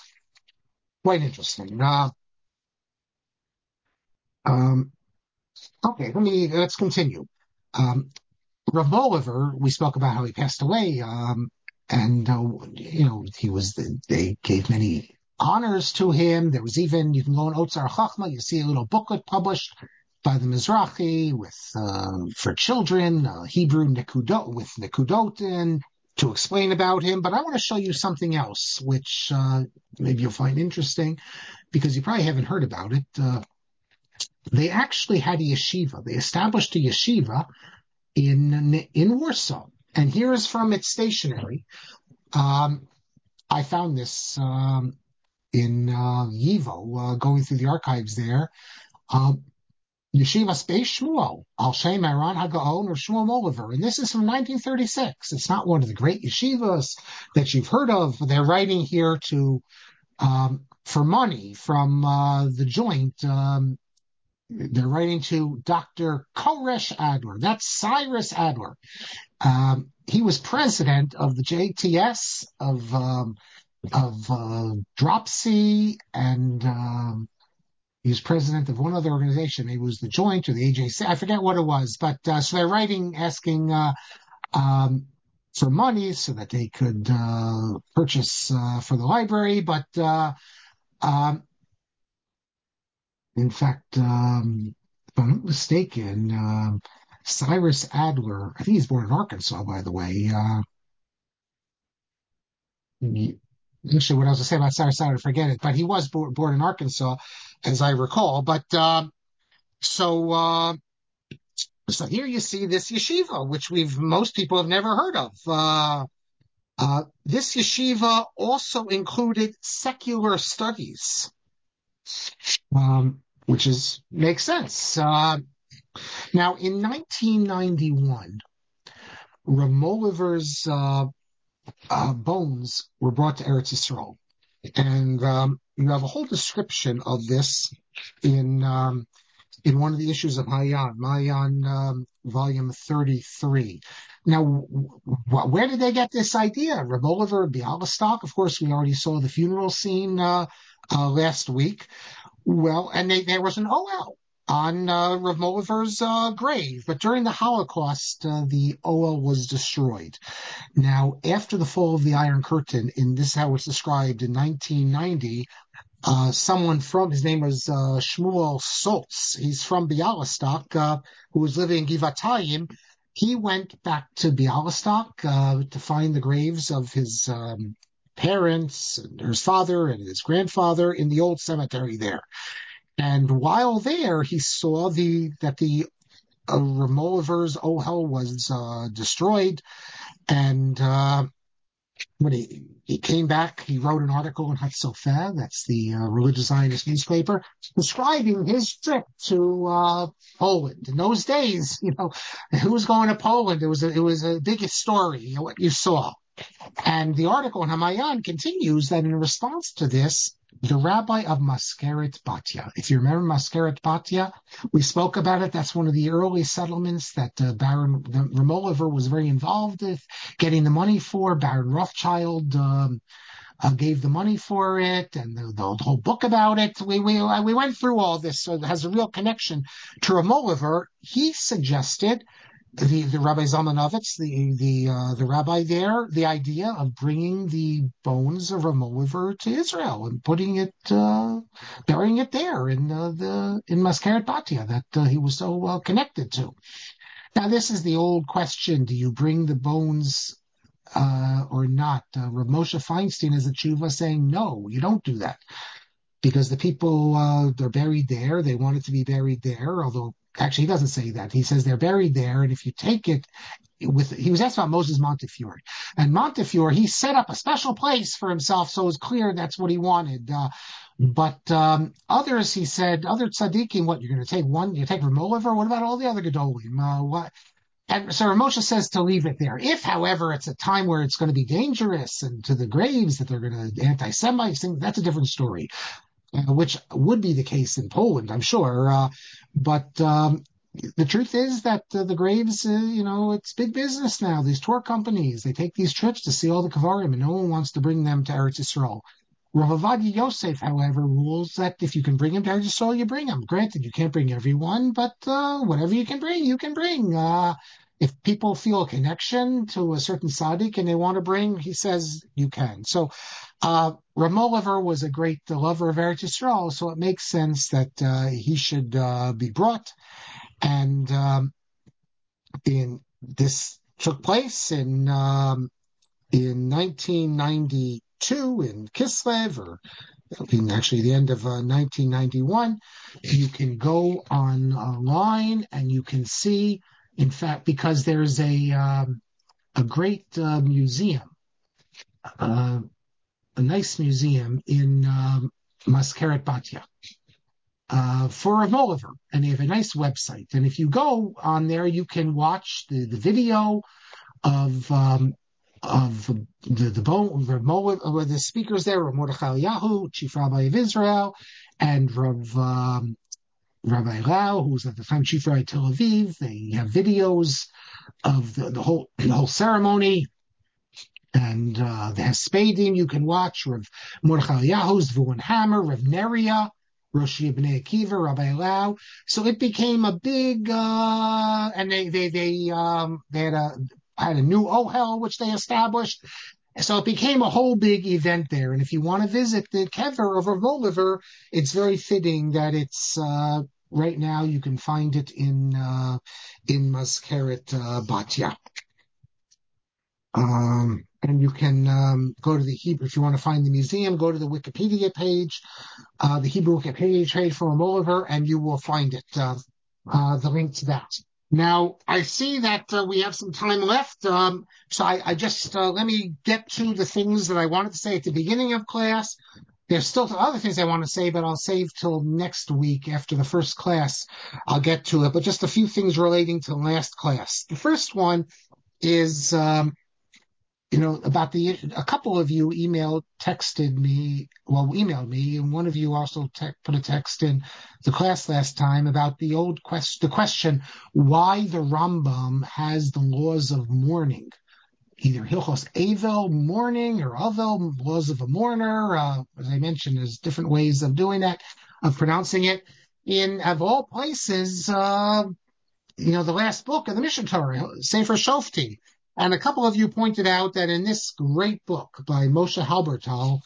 Quite interesting. Uh, um, Okay, let me let's continue. Um, Rav Moliver, we spoke about how he passed away, um, and uh, you know he was. They gave many honors to him. There was even, you can go on Otzar Chachma, you see a little booklet published by the Mizrahi with uh, for children, uh, Hebrew Nekudot with Nekudot in to explain about him. But I want to show you something else, which uh, maybe you'll find interesting because you probably haven't heard about it. Uh, they actually had a yeshiva. They established a yeshiva in in Warsaw, and here is from its stationery. Um, I found this um, in uh, YIVO, uh, going through the archives there. Um, Yeshiva Beis Shmuel, Al Shem Aaron HaGaon or Shmuel Moliver, and this is from nineteen thirty-six. It's not one of the great yeshivas that you've heard of. They're writing here to um, for money from uh, the joint. Um, they're writing to Doctor Koresh Adler. That's Cyrus Adler. Um, he was president of the J T S of um, of uh, Dropsy, and um, he was president of one other organization. He was the Joint or the A J C. I forget what it was, but uh, so they're writing asking uh, um, for money so that they could uh, purchase uh, for the library. But uh, um, in fact, um, if I'm not mistaken, um, Cyrus Adler, I think he's born in Arkansas, by the way. Uh, Actually, what I was going to say about Cyrus Adler, forget it. But he was born, born in Arkansas, as I recall. But uh, so. Uh, So here you see this yeshiva, which we've most people have never heard of. Uh, uh, this yeshiva also included secular studies, um, which is makes sense. Uh, now, in nineteen ninety-one, Rav Moliver's uh, uh, bones were brought to Eretz Yisrael, and um, you have a whole description of this in. Um, in one of the issues of Mayan, Mayan um, volume thirty-three. Now, wh- where did they get this idea? Reb Oliver, Bialystok, of course, we already saw the funeral scene uh, uh, last week. Well, and they, there was an O L on uh, Reb Oliver's uh, grave, but during the Holocaust, uh, the O L was destroyed. Now, after the fall of the Iron Curtain, in this is how it's described in nineteen ninety, uh, someone from, his name was uh, Shmuel Soltz. He's from Bialystok, uh, who was living in Givatayim. He went back to Bialystok uh, to find the graves of his um, parents, and his father and his grandfather in the old cemetery there. And while there, he saw the that the uh, Remoliver's Ohel was uh, destroyed, and uh, when he, he came back, he wrote an article in Hatzofeh, that's the uh, religious Zionist newspaper, describing his trip to uh, Poland. In those days, you know, who was going to Poland? It was a, it was a big story, you know, what you saw. And the article in Hamayan continues that in response to this, the rabbi of Maskeret Batya, if you remember Maskeret Batya, we spoke about it. That's one of the early settlements that uh, Baron Remoliver was very involved with getting the money for. Baron Rothschild um, uh, gave the money for it, and the, the whole book about it. We we uh, we went through all this, so it has a real connection to Remoliver. He suggested the, the Rabbi Zalmanovitz, the the uh, the rabbi there, the idea of bringing the bones of Remoliver to Israel and putting it, uh, burying it there in uh, the in Maskeret Batya that uh, he was so uh, connected to. Now, this is the old question: do you bring the bones uh, or not? Uh, Rav Moshe Feinstein is a tshuva saying no, you don't do that because the people uh, they're buried there. They want it to be buried there, although. Actually, he doesn't say that. He says they're buried there, and if you take it with, he was asked about Moses Montefiore, and Montefiore, he set up a special place for himself, so it was clear that's what he wanted. Uh, but um, others, he said, other tzaddikim, what you're going to take one? You take Remoliver? What about all the other gedolim? Uh, what? And so Moshe says to leave it there. If, however, it's a time where it's going to be dangerous and to the graves that they're going to anti-Semites, that's a different story. Uh, which would be the case in Poland, I'm sure. Uh, but um, the truth is that uh, the graves, uh, you know, it's big business now. These tour companies, they take these trips to see all the Kavarim, and no one wants to bring them to Eretz Yisrael. Rav Ovadia Yosef, however, rules that if you can bring them to Eretz Yisrael, you bring them. Granted, you can't bring everyone, but uh, whatever you can bring, you can bring. Uh, if people feel a connection to a certain tzaddik and they want to bring, he says you can. So uh, Rav Oliver was a great lover of Eretz Yisrael, so it makes sense that uh, he should uh, be brought. And um, in this took place in um, in nineteen ninety-two in Kislev, or in actually the end of uh, nineteen ninety-one. You can go online and you can see, in fact, because there's a um, a great uh, museum, uh, a nice museum in um, Maskeret Batya. Uh, for Rav Oliver, and they have a nice website. And if you go on there, you can watch the, the video of um, of the the, the, the speakers there, Rav Mordechai Eliyahu, Chief Rabbi of Israel, and Rav um, Rabbi Lau, who was at the time Chief Rabbi of Tel Aviv. They have videos of the, the whole the whole ceremony. And uh, the Hespedim you can watch, Rav Mordechai Eliyahu, Zvulun Hammer, Rav Neria, Roshi Bnei Akiva, Rabbi Lau. So it became a big, uh, and they they they um they had a had a new Ohel which they established. So it became a whole big event there. And if you want to visit the kever of Rav Oliver, it's very fitting that it's uh, right now you can find it in uh, in Maskeret uh, Batya. Um, and you can um, go to the Hebrew, if you want to find the museum, go to the Wikipedia page, uh, the Hebrew Wikipedia page for Rav Oliver, and you will find it, uh, uh, the link to that. Now, I see that uh, we have some time left, um, so I, I just, uh, let me get to the things that I wanted to say at the beginning of class. There's still other things I want to say, but I'll save till next week after the first class. I'll get to it, but just a few things relating to the last class. The first one is, um, you know, about the, a couple of you emailed, texted me, well, emailed me, and one of you also te- put a text in the class last time about the old question, the question, why the Rambam has the laws of mourning, either Hilchos Avel, mourning, or Avel, laws of a mourner. Uh, as I mentioned, there's different ways of doing that, of pronouncing it. In, of all places, uh, you know, the last book of the Mishnah Torah, Sefer Shoftim. And a couple of you pointed out that in this great book by Moshe Halbertal,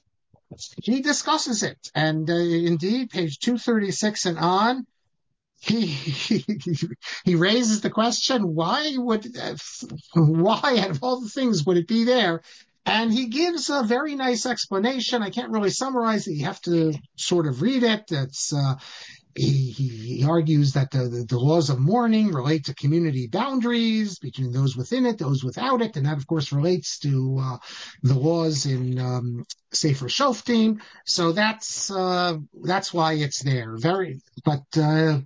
he discusses it. And uh, indeed, page two thirty-six and on, he, he he raises the question, why would, uh, why out of all the things would it be there? And he gives a very nice explanation. I can't really summarize it. You have to sort of read it. It's, uh, He, he, he argues that the, the, the laws of mourning relate to community boundaries between those within it, those without it, and that, of course, relates to uh, the laws in um, Sefer Shoftim. So that's uh, that's why it's there. Very, but uh,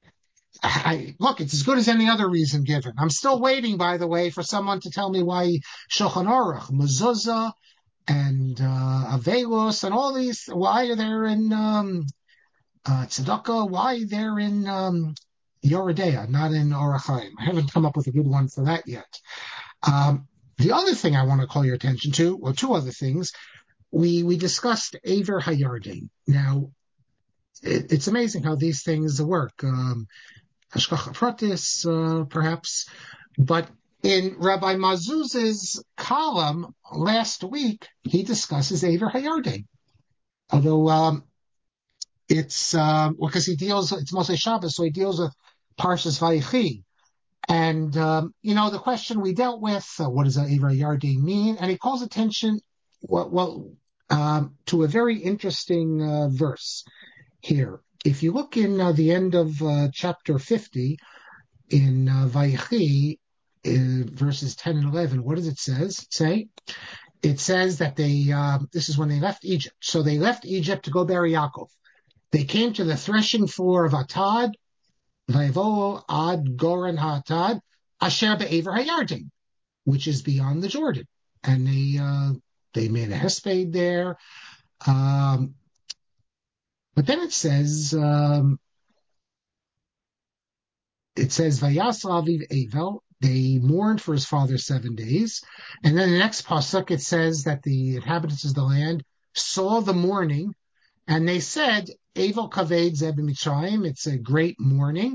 I, look, it's as good as any other reason given. I'm still waiting, by the way, for someone to tell me why Shulchan Aruch, Mezuzah, and uh, Avelos, and all these, why are they in Um, Uh, tzedakah, why they're in um, Yoredea, not in Orach Chaim. I haven't come up with a good one for that yet. Um, the other thing I want to call your attention to, or two other things, we we discussed Aver Hayarden. Now, it, it's amazing how these things work. Um, Hashgacha Pratis, uh, perhaps, but in Rabbi Mazuz's column last week, he discusses Aver Hayarden. Although um, It's um, because he deals. It's mostly Shabbos, so he deals with Parshas Vayechi, and um, you know the question we dealt with: uh, what does Aver Hayarden mean? And he calls attention, well, well um, to a very interesting uh, verse here. If you look in uh, the end of uh, chapter fifty in uh, Vayechi, uh, verses ten and eleven, what does it says? Say it says that they. Uh, this is when they left Egypt. So they left Egypt to go bury Yaakov. They came to the threshing floor of Atad, Vayavo Ad Goren HaAtad, Asher Be'aver Hayarden, which is beyond the Jordan. And they uh, they made a hesped there. Um, but then it says, um, it says, Vayasa Aviv Avel, they mourned for his father seven days. And then the next pasuk, it says that the inhabitants of the land saw the mourning, and they said, Avel Kaved Zeb Mitzrayim, it's a great mourning.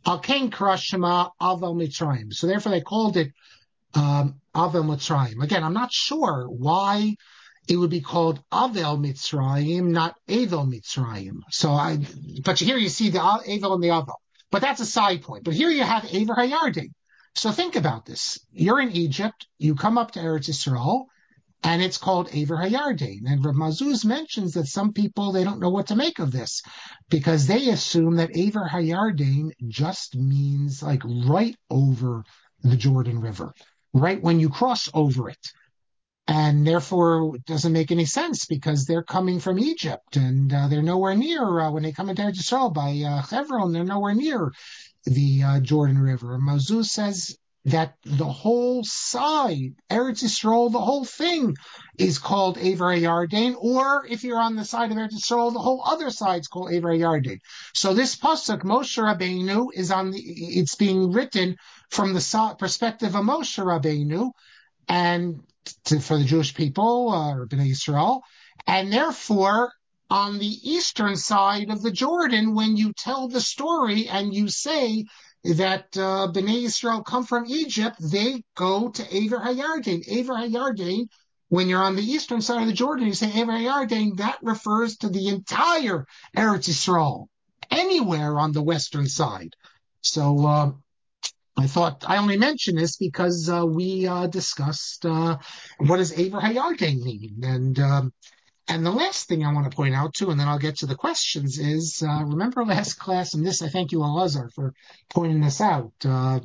Al Kain Karashima Avel Mitzrayim. So therefore they called it um, Avel Mitzrayim. Again, I'm not sure why it would be called Avel Mitzrayim, not Avel Mitzrayim. So I, but here you see the Avel and the Avel. But that's a side point. But here you have Aver Hayardin. So think about this. You're in Egypt, you come up to Eretz Yisrael, and it's called Aver Hayardin. And Rav Mazuz mentions that some people, they don't know what to make of this, because they assume that Aver Hayardin just means like right over the Jordan River, right when you cross over it. And therefore, it doesn't make any sense because they're coming from Egypt and uh, they're nowhere near, uh, when they come into Eretz Yisrael by uh, Hebron, they're nowhere near the uh, Jordan River. And Mazuz says that the whole side, Eretz Yisrael, the whole thing is called Aver Hayardin, or if you're on the side of Eretz Yisrael, the whole other side is called Aver Hayardin. So this pasuk, Moshe Rabbeinu, is on the, it's being written from the perspective of Moshe Rabbeinu, and to, for the Jewish people, uh, or Bnei Yisrael, and therefore, on the eastern side of the Jordan, when you tell the story and you say that uh, Bnei Yisrael come from Egypt, they go to Aver Hayardin. Aver Hayardin, when you're on the eastern side of the Jordan, you say Aver Hayardin, that refers to the entire Eretz Yisrael, anywhere on the western side. So, uh, I thought I only mention this because uh, we uh, discussed uh, what does Aver Hayardin mean, and um, and the last thing I want to point out too, and then I'll get to the questions, is uh, remember last class, and this I thank you, Elazar, for pointing this out. Uh,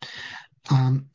um,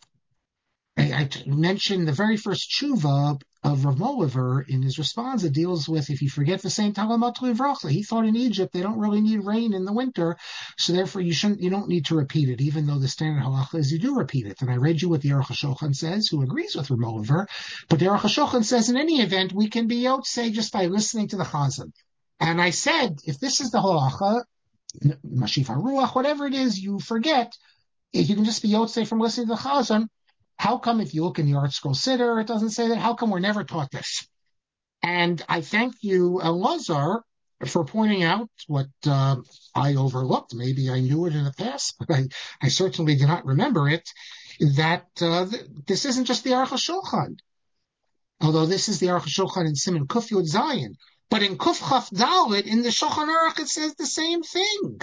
I, I mentioned the very first tshuva of Rav Moliver in his response. It deals with if you forget the same Talamat Livracha. He thought in Egypt they don't really need rain in the winter, so therefore you shouldn't, you don't need to repeat it, even though the standard halacha is you do repeat it. And I read you what the Aruch HaShulchan says, who agrees with Rav Moliver, but the Aruch HaShulchan says in any event we can be yotzei just by listening to the Chazan. And I said if this is the halacha, Mashif HaRuach, whatever it is, you forget, if you can just be yotzei from listening to the Chazan. How come if you look in the Art Scroll Siddur, it doesn't say that? How come we're never taught this? And I thank you, Elazar, for pointing out what uh, I overlooked. Maybe I knew it in the past, but I, I certainly do not remember it, that uh, th- this isn't just the Aruch HaShulchan, although this is the Aruch HaShulchan in Siman Kuf Yud Zayin. But in Kuf Chaf Dalet, in the Shulchan Aruch, it says the same thing.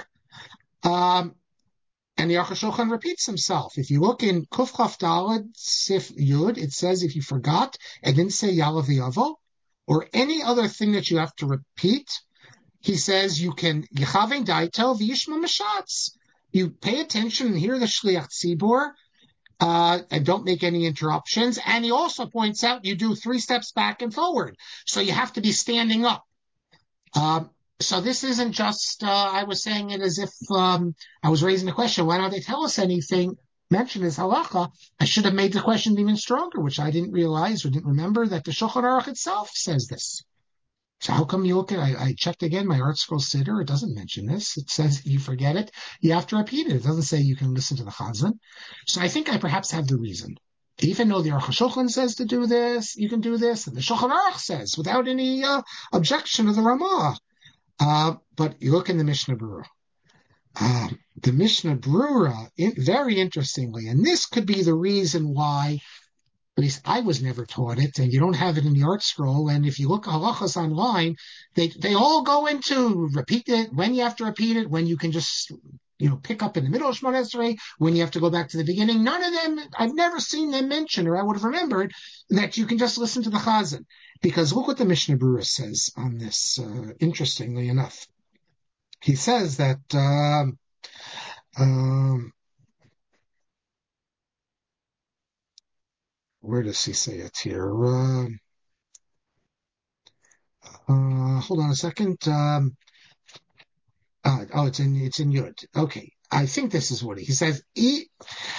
Um, And the Aruch HaShulchan repeats himself. If you look in Kuf Chaf Daled Sif Yud, it says if you forgot and didn't say Yalav Yavo, or any other thing that you have to repeat, he says you can Yechavein Daito V'Yishma Mashatz. You pay attention and hear the Shliach Tzibur, uh, and don't make any interruptions. And he also points out you do three steps back and forward, so you have to be standing up. Um, So this isn't just, uh, I was saying it as if um, I was raising the question, why don't they tell us anything mentioned as halacha? I should have made the question even stronger, which I didn't realize or didn't remember that the Shulchan Aruch itself says this. So how come you look at, I, I checked again my Art Scroll Siddur, it doesn't mention this. It says you forget it, you have to repeat it. It doesn't say you can listen to the Chazan. So I think I perhaps have the reason. Even though the Aruch HaShulchan says to do this, you can do this, and the Shulchan Aruch says without any uh, objection of the Ramah. Uh, but you look in the Mishnah Berurah. Uh, the Mishnah Berurah, in, very interestingly, and this could be the reason why, at least I was never taught it, and you don't have it in the Art Scroll, and if you look at halachas online, they they all go into repeat it, when you have to repeat it, when you can just, you know, pick up in the middle of Shemona Esrei, when you have to go back to the beginning. None of them, I've never seen them mention, or I would have remembered, that you can just listen to the Chazan. Because look what the Mishnah Berurah says on this, uh, interestingly enough. He says that, um, um, where does he say it here? Uh, uh, hold on a second. Um, uh, oh, it's in, it's in Yud. Okay. I think this is what he, he says. He,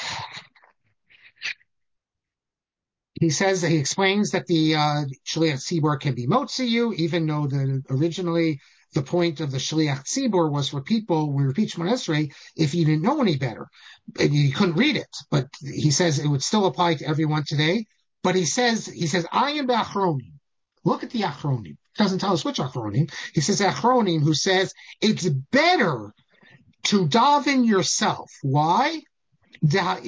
He says that he explains that the uh, Shliach Tzibur can be motziyu, even though the originally the point of the Shliach Tzibur was for people, we repeat Shemona Esrei, if you didn't know any better, and you couldn't read it. But he says it would still apply to everyone today. But he says, he says, I am the Achronim. Look at the Achronim. He doesn't tell us which Achronim. He says Achronim, who says it's better to daven yourself. Why? He says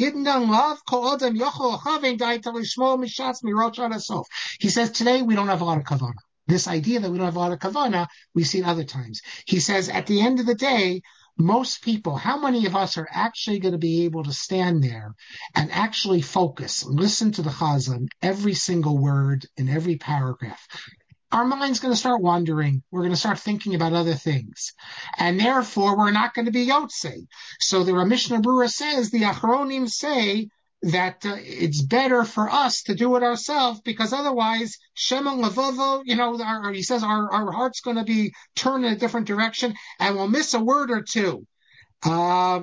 today we don't have a lot of kavanah. This idea that we don't have a lot of kavanah, we see other times. He says at the end of the day, most people, how many of us are actually going to be able to stand there and actually focus, listen to the chazan, every single word in every paragraph? Our mind's going to start wandering. We're going to start thinking about other things. And therefore, we're not going to be Yotzei. So the Mishnah Berurah says, the Achronim say that uh, it's better for us to do it ourselves, because otherwise, Shemon Levovo, you know, our, he says our, our heart's going to be turned in a different direction, and we'll miss a word or two. Uh,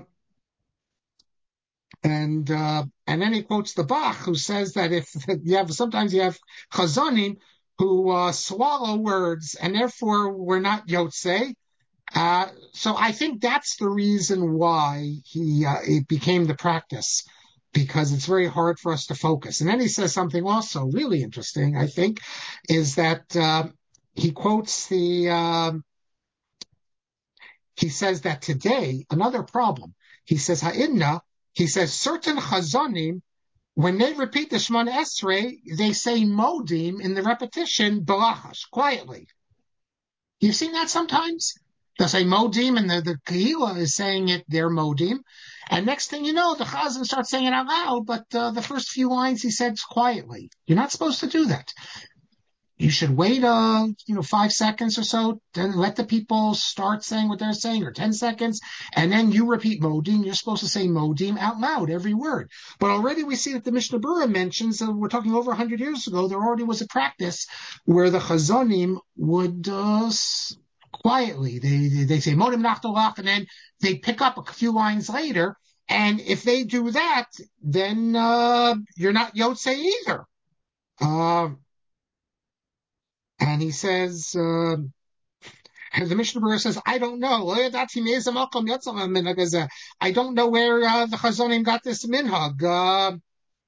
and uh, and then he quotes the Bach, who says that if you have, sometimes you have Chazanim, who uh, swallow words, and therefore we're not Yotzei. Uh, so I think that's the reason why he uh, it became the practice, because it's very hard for us to focus. And then he says something also really interesting, I think, is that uh, he quotes the, um, he says that today, another problem, he says, Ha'inna, he says certain Chazanim, when they repeat the Shemona Esrei, they say modim in the repetition, balachash, quietly. You've seen that sometimes? They'll say modim, and the, the Kehillah is saying it, they're modim. And next thing you know, the Chazan starts saying it out loud, but uh, the first few lines he said quietly. You're not supposed to do that. You should wait, uh, you know, five seconds or so, then let the people start saying what they're saying, or ten seconds, and then you repeat modim. You're supposed to say modim out loud, every word. But already we see that the Mishnah Berurah mentions, uh, we're talking over one hundred years ago, there already was a practice where the Chazanim would uh, quietly, they they say modim nachtolach, and then they pick up a few lines later, and if they do that, then uh, you're not Yotzei either. Uh, And he says, uh, the Mishnah Berurah says, I don't know. I don't know where uh, the Chazanim got this minhag. Uh,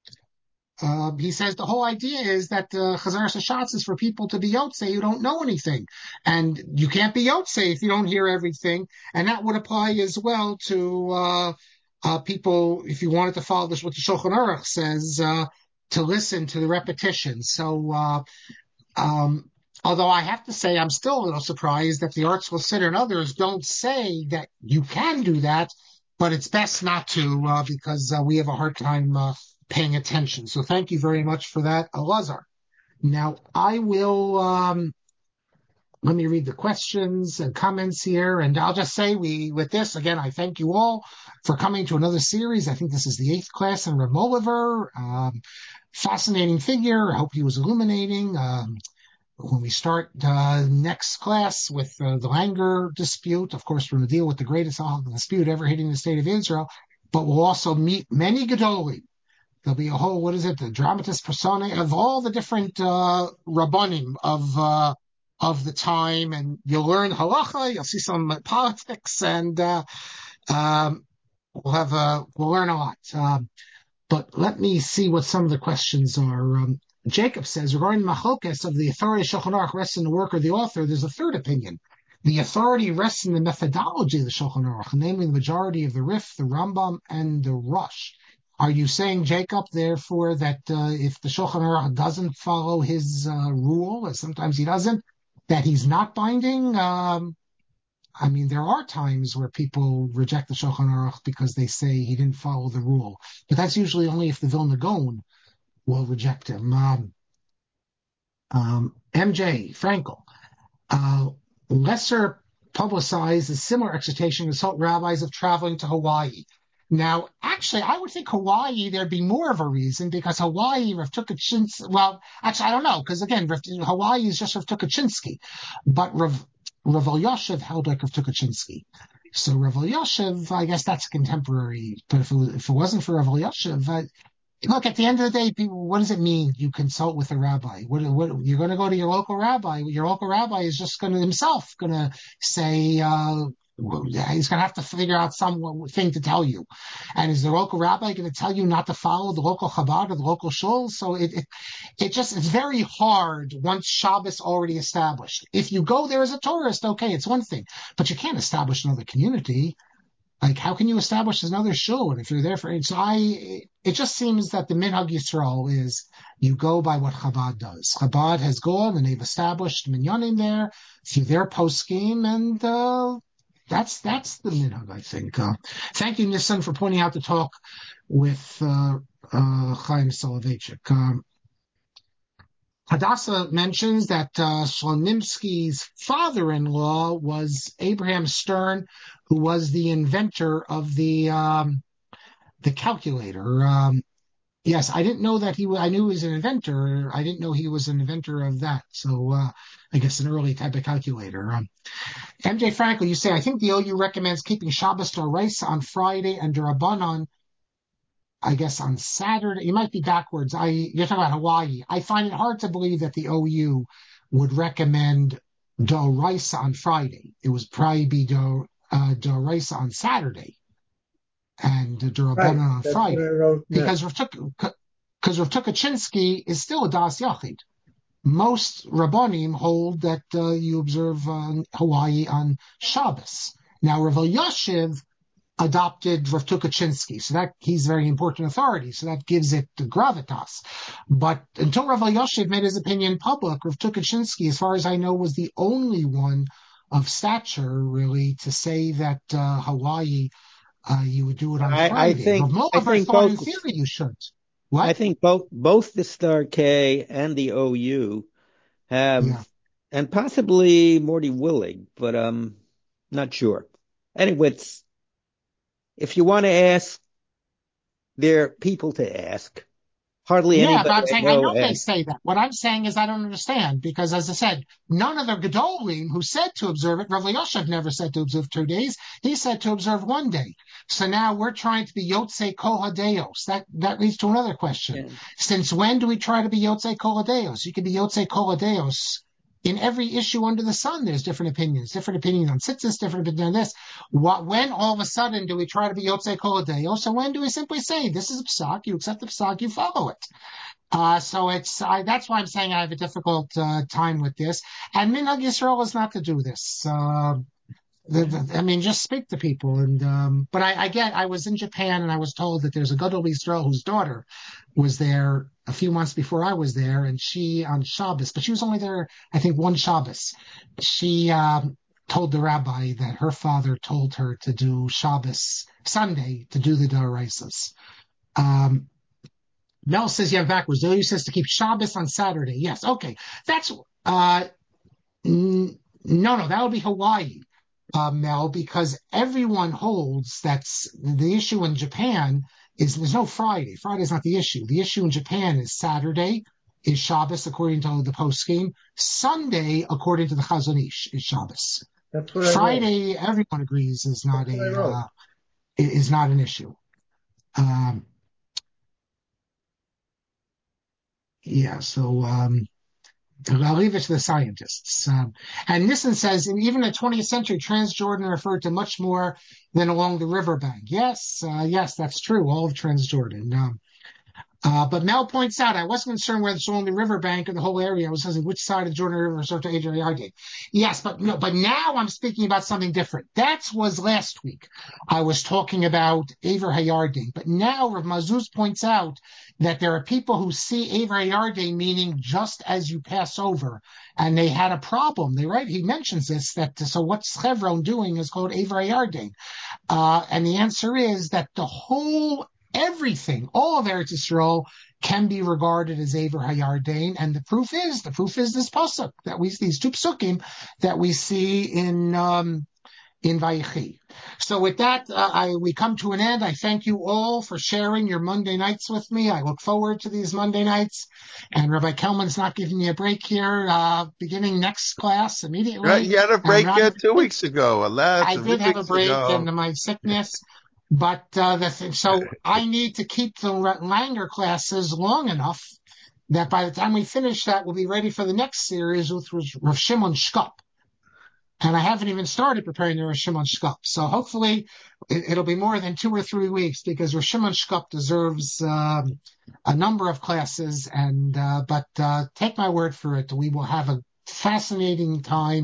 uh, he says the whole idea is that uh, Chazaras HaShatz is for people to be Yotzei who don't know anything. And you can't be Yotzei if you don't hear everything. And that would apply as well to uh, uh, people, if you wanted to follow this, what the Shulchan Aruch says, uh, to listen to the repetition. So, uh, um, although I have to say, I'm still a little surprised that the Arts Will Sit and others don't say that you can do that, but it's best not to, uh, because uh, we have a hard time uh, paying attention. So thank you very much for that, Elazar. Now, I will, um, let me read the questions and comments here, and I'll just say we, with this, again, I thank you all for coming to another series. I think this is the eighth class in Rav Moliver. Um, fascinating figure. I hope he was illuminating. Um, When we start uh, next class with uh, the Langer dispute, of course, we're going to deal with the greatest dispute ever hitting the state of Israel, but we'll also meet many Gedolim. There'll be a whole, what is it, the dramatis personae of all the different uh, Rabbanim of uh, of the time, and you'll learn halacha, you'll see some politics, and uh, um, we'll have a, we'll learn a lot. Um, but let me see what some of the questions are. Um, Jacob says, regarding the machlokes of the authority of Shulchan Aruch rests in the work of the author, there's a third opinion. The authority rests in the methodology of the Shulchan Aruch, namely the majority of the Rif, the Rambam, and the Rosh. Are you saying, Jacob, therefore, that uh, if the Shulchan Aruch doesn't follow his uh, rule, as sometimes he doesn't, that he's not binding? Um, I mean, there are times where people reject the Shulchan Aruch because they say he didn't follow the rule, but that's usually only if the Vilna Gaon will reject him. Um, um, M J Frankel, uh, lesser publicized a similar exhortation to consult rabbis of traveling to Hawaii. Now, actually, I would think Hawaii, there'd be more of a reason, because Hawaii, Rav Tukachinsky, well, actually, I don't know, because again, Rav, Hawaii is just Rav Tukachinsky, but Rav, Rav Elyashiv held like Rav Tukachinsky. So Rav Elyashiv, I guess that's contemporary, but if it, was, if it wasn't for Rav Elyashiv, uh, look, at the end of the day, people, what does it mean you consult with a rabbi? What, what, you're going to go to your local rabbi. Your local rabbi is just going to himself going to say, uh, he's going to have to figure out some thing to tell you. And is the local rabbi going to tell you not to follow the local Chabad or the local shul? So it, it, it just, it's very hard once Shabbos already established. If you go there as a tourist, okay, it's one thing, but you can't establish another community. Like, how can you establish another shul? And if you're there for it, so I, it just seems that the Minhag Yisrael is you go by what Chabad does. Chabad has gone and they've established minyanim there through their post game, and uh, that's that's the Minhag, I think. Uh, thank you, Nissan, for pointing out the talk with uh, uh, Chaim Soloveitchik. Um, Hadassah mentions that uh, Slonimsky's father-in-law was Abraham Stern, who was the inventor of the um, the calculator. Um, yes, I didn't know that he. I knew he was an inventor. I didn't know he was an inventor of that. So uh, I guess an early type of calculator. Um, M J Franklin, you say I think the O U recommends keeping Shabbos D'Oraisa on Friday and D'Rabbanan, I guess, on Saturday. You might be backwards. I You're talking about Hawaii. I find it hard to believe that the O U would recommend D'Oraisa on Friday. It would probably be Do, uh, D'Oraisa on Saturday and D'Rabbanan Right. on That's Friday. what I wrote. Because Rav Tuk- because Rav Tukachinsky is still a Das Yachid. Most Rabbonim hold that uh, you observe uh, Hawaii on Shabbos. Now, Rav Elyashiv adopted Rav Tukachinsky, so that he's a very important authority, so that gives it the gravitas. But until Rav Elyashiv made his opinion public, Rav Tukachinsky, as far as I know, was the only one of stature, really, to say that uh, Hawaii, uh, you would do it on I, Friday. I think Rav I Moaver think thought both in theory you should. What? I think both both the Star K and the O U have, Yeah. and possibly Morty Willig, but um, not sure. Anyways, if you want to ask, there are people to ask. Hardly Yeah, but anybody I'm I saying, I know know they asks. say that. What I'm saying is I don't understand, because as I said, none of the Gedolim who said to observe it, Rav Elyashiv never said to observe two days. He said to observe one day. So now we're trying to be Yotzei Kol HaDeos. That, that leads to another question. Yeah. Since when do we try to be Yotzei Kol HaDeos? You can be Yotzei Kol HaDeos in every issue under the sun. There's different opinions, different opinions on tzitzis, different opinions on this. What, when all of a sudden do we try to be Yotzei Kol HaDeos? And when do we simply say, this is a psak, you accept the psak, you follow it? Uh, so it's I, that's why I'm saying I have a difficult uh, time with this. And Minhag Yisrael is not to do this. Uh, the, the, I mean, just speak to people. And um, but I, I get I was in Japan and I was told that there's a Gadol Yisrael whose daughter was there a few months before I was there, and she on Shabbos, but she was only there I think one Shabbos. She um, told the rabbi that her father told her to do Shabbos Sunday to do the Daraisas. Um, Mel says you have backwards. Delu says to keep Shabbos on Saturday. Yes, okay. That's uh n- no, no, that would be Hawaii, uh, Mel, because everyone holds that's the issue in Japan is there's no Friday. Friday's not the issue. The issue in Japan is Saturday is Shabbos according to the post game. Sunday, according to the Chazon Ish, is Shabbos. That's what I wrote. Friday, everyone agrees, is not That's what I a wrote. uh, is not an issue. Um, yeah, so. Um, I'll leave it to the scientists. Um, and Nissen says, in even the twentieth century, Transjordan referred to much more than along the riverbank. Yes, uh, yes, that's true. All of Transjordan. Um, uh, but Mel points out, I wasn't concerned whether it's along the riverbank or the whole area. I was asking which side of the Jordan River reserved to Adrian Yardi. Yes, but no, but now I'm speaking about something different. That was last week. I was talking about Aver Hayardin. But now Rav Mazuz points out that there are people who see Aver Hayardin meaning just as you pass over. And they had a problem. They right. He mentions this, that so what's Chevron doing is called Aver Hayardin. Uh, and the answer is that the whole everything, all of Eretz Yisrael can be regarded as Aver Hayardain, and the proof is, the proof is this pasuk that we, these two psukim that we see in um, in Vayechi. So with that, uh, I we come to an end. I thank you all for sharing your Monday nights with me. I look forward to these Monday nights, and Rabbi Kelman's not giving me a break here. Uh, beginning next class immediately. Right, you had a break not, uh, two weeks ago, alas, I three did have a weeks break ago. in my sickness. But uh, the th- so I need to keep the Langer classes long enough that by the time we finish that, we'll be ready for the next series, which was Rav Shimon Shkop. And I haven't even started preparing the Rav Shimon Shkop. So hopefully it, it'll be more than two or three weeks because Rav Shimon Shkop deserves um, a number of classes. And uh, but uh, take my word for it, we will have a fascinating time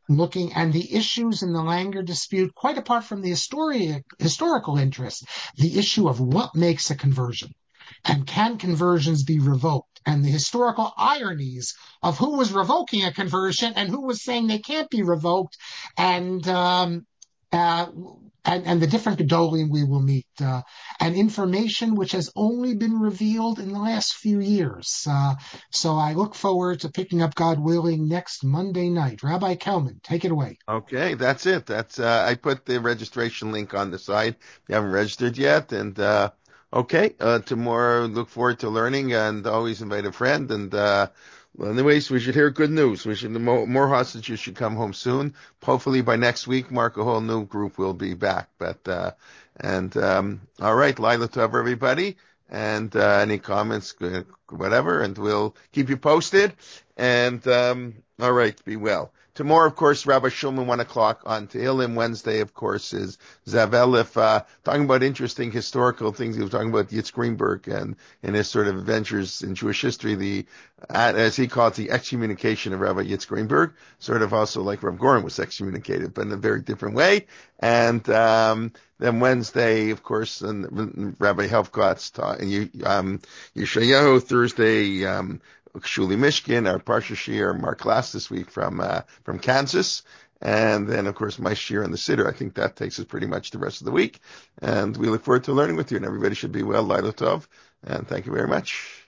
looking and the issues in the Langer dispute, quite apart from the histori- historical interest, the issue of what makes a conversion and can conversions be revoked, and the historical ironies of who was revoking a conversion and who was saying they can't be revoked, and um, uh, and, and the different Gedolim we will meet, uh, and information which has only been revealed in the last few years. Uh, so I look forward to picking up, God willing, next Monday night. Rabbi Kelman, take it away. Okay, that's it. That's uh, I put the registration link on the side. If you haven't registered yet, and uh, okay, uh, tomorrow look forward to learning, and always invite a friend. And uh, well, anyways, we should hear good news. We should more, more hostages should come home soon. Hopefully by next week, Mark, a whole new group will be back. But uh, and um, all right, Lila Tov, everybody. And uh, any comments, whatever, and we'll keep you posted. And um, all right, be well. Tomorrow, of course, Rabbi Shulman, one o'clock on Tehillim. Wednesday, of course, is Zev Elif, uh, talking about interesting historical things. He was talking about Yitzhak Greenberg and, and his sort of adventures in Jewish history, the, uh, as he called it, the excommunication of Rabbi Yitzhak Greenberg, sort of also like Rav Goren was excommunicated, but in a very different way. And, um, then Wednesday, of course, and Rabbi Helfgot's taught, and you, um, Yeshayahu, Thursday, um, Shuli Mishkin, our Parsha Shir, Mark class this week from uh, from Kansas, and then of course my Shir and the Siddur. I think that takes us pretty much the rest of the week, and we look forward to learning with you. And everybody should be well, Laila Tov, and thank you very much.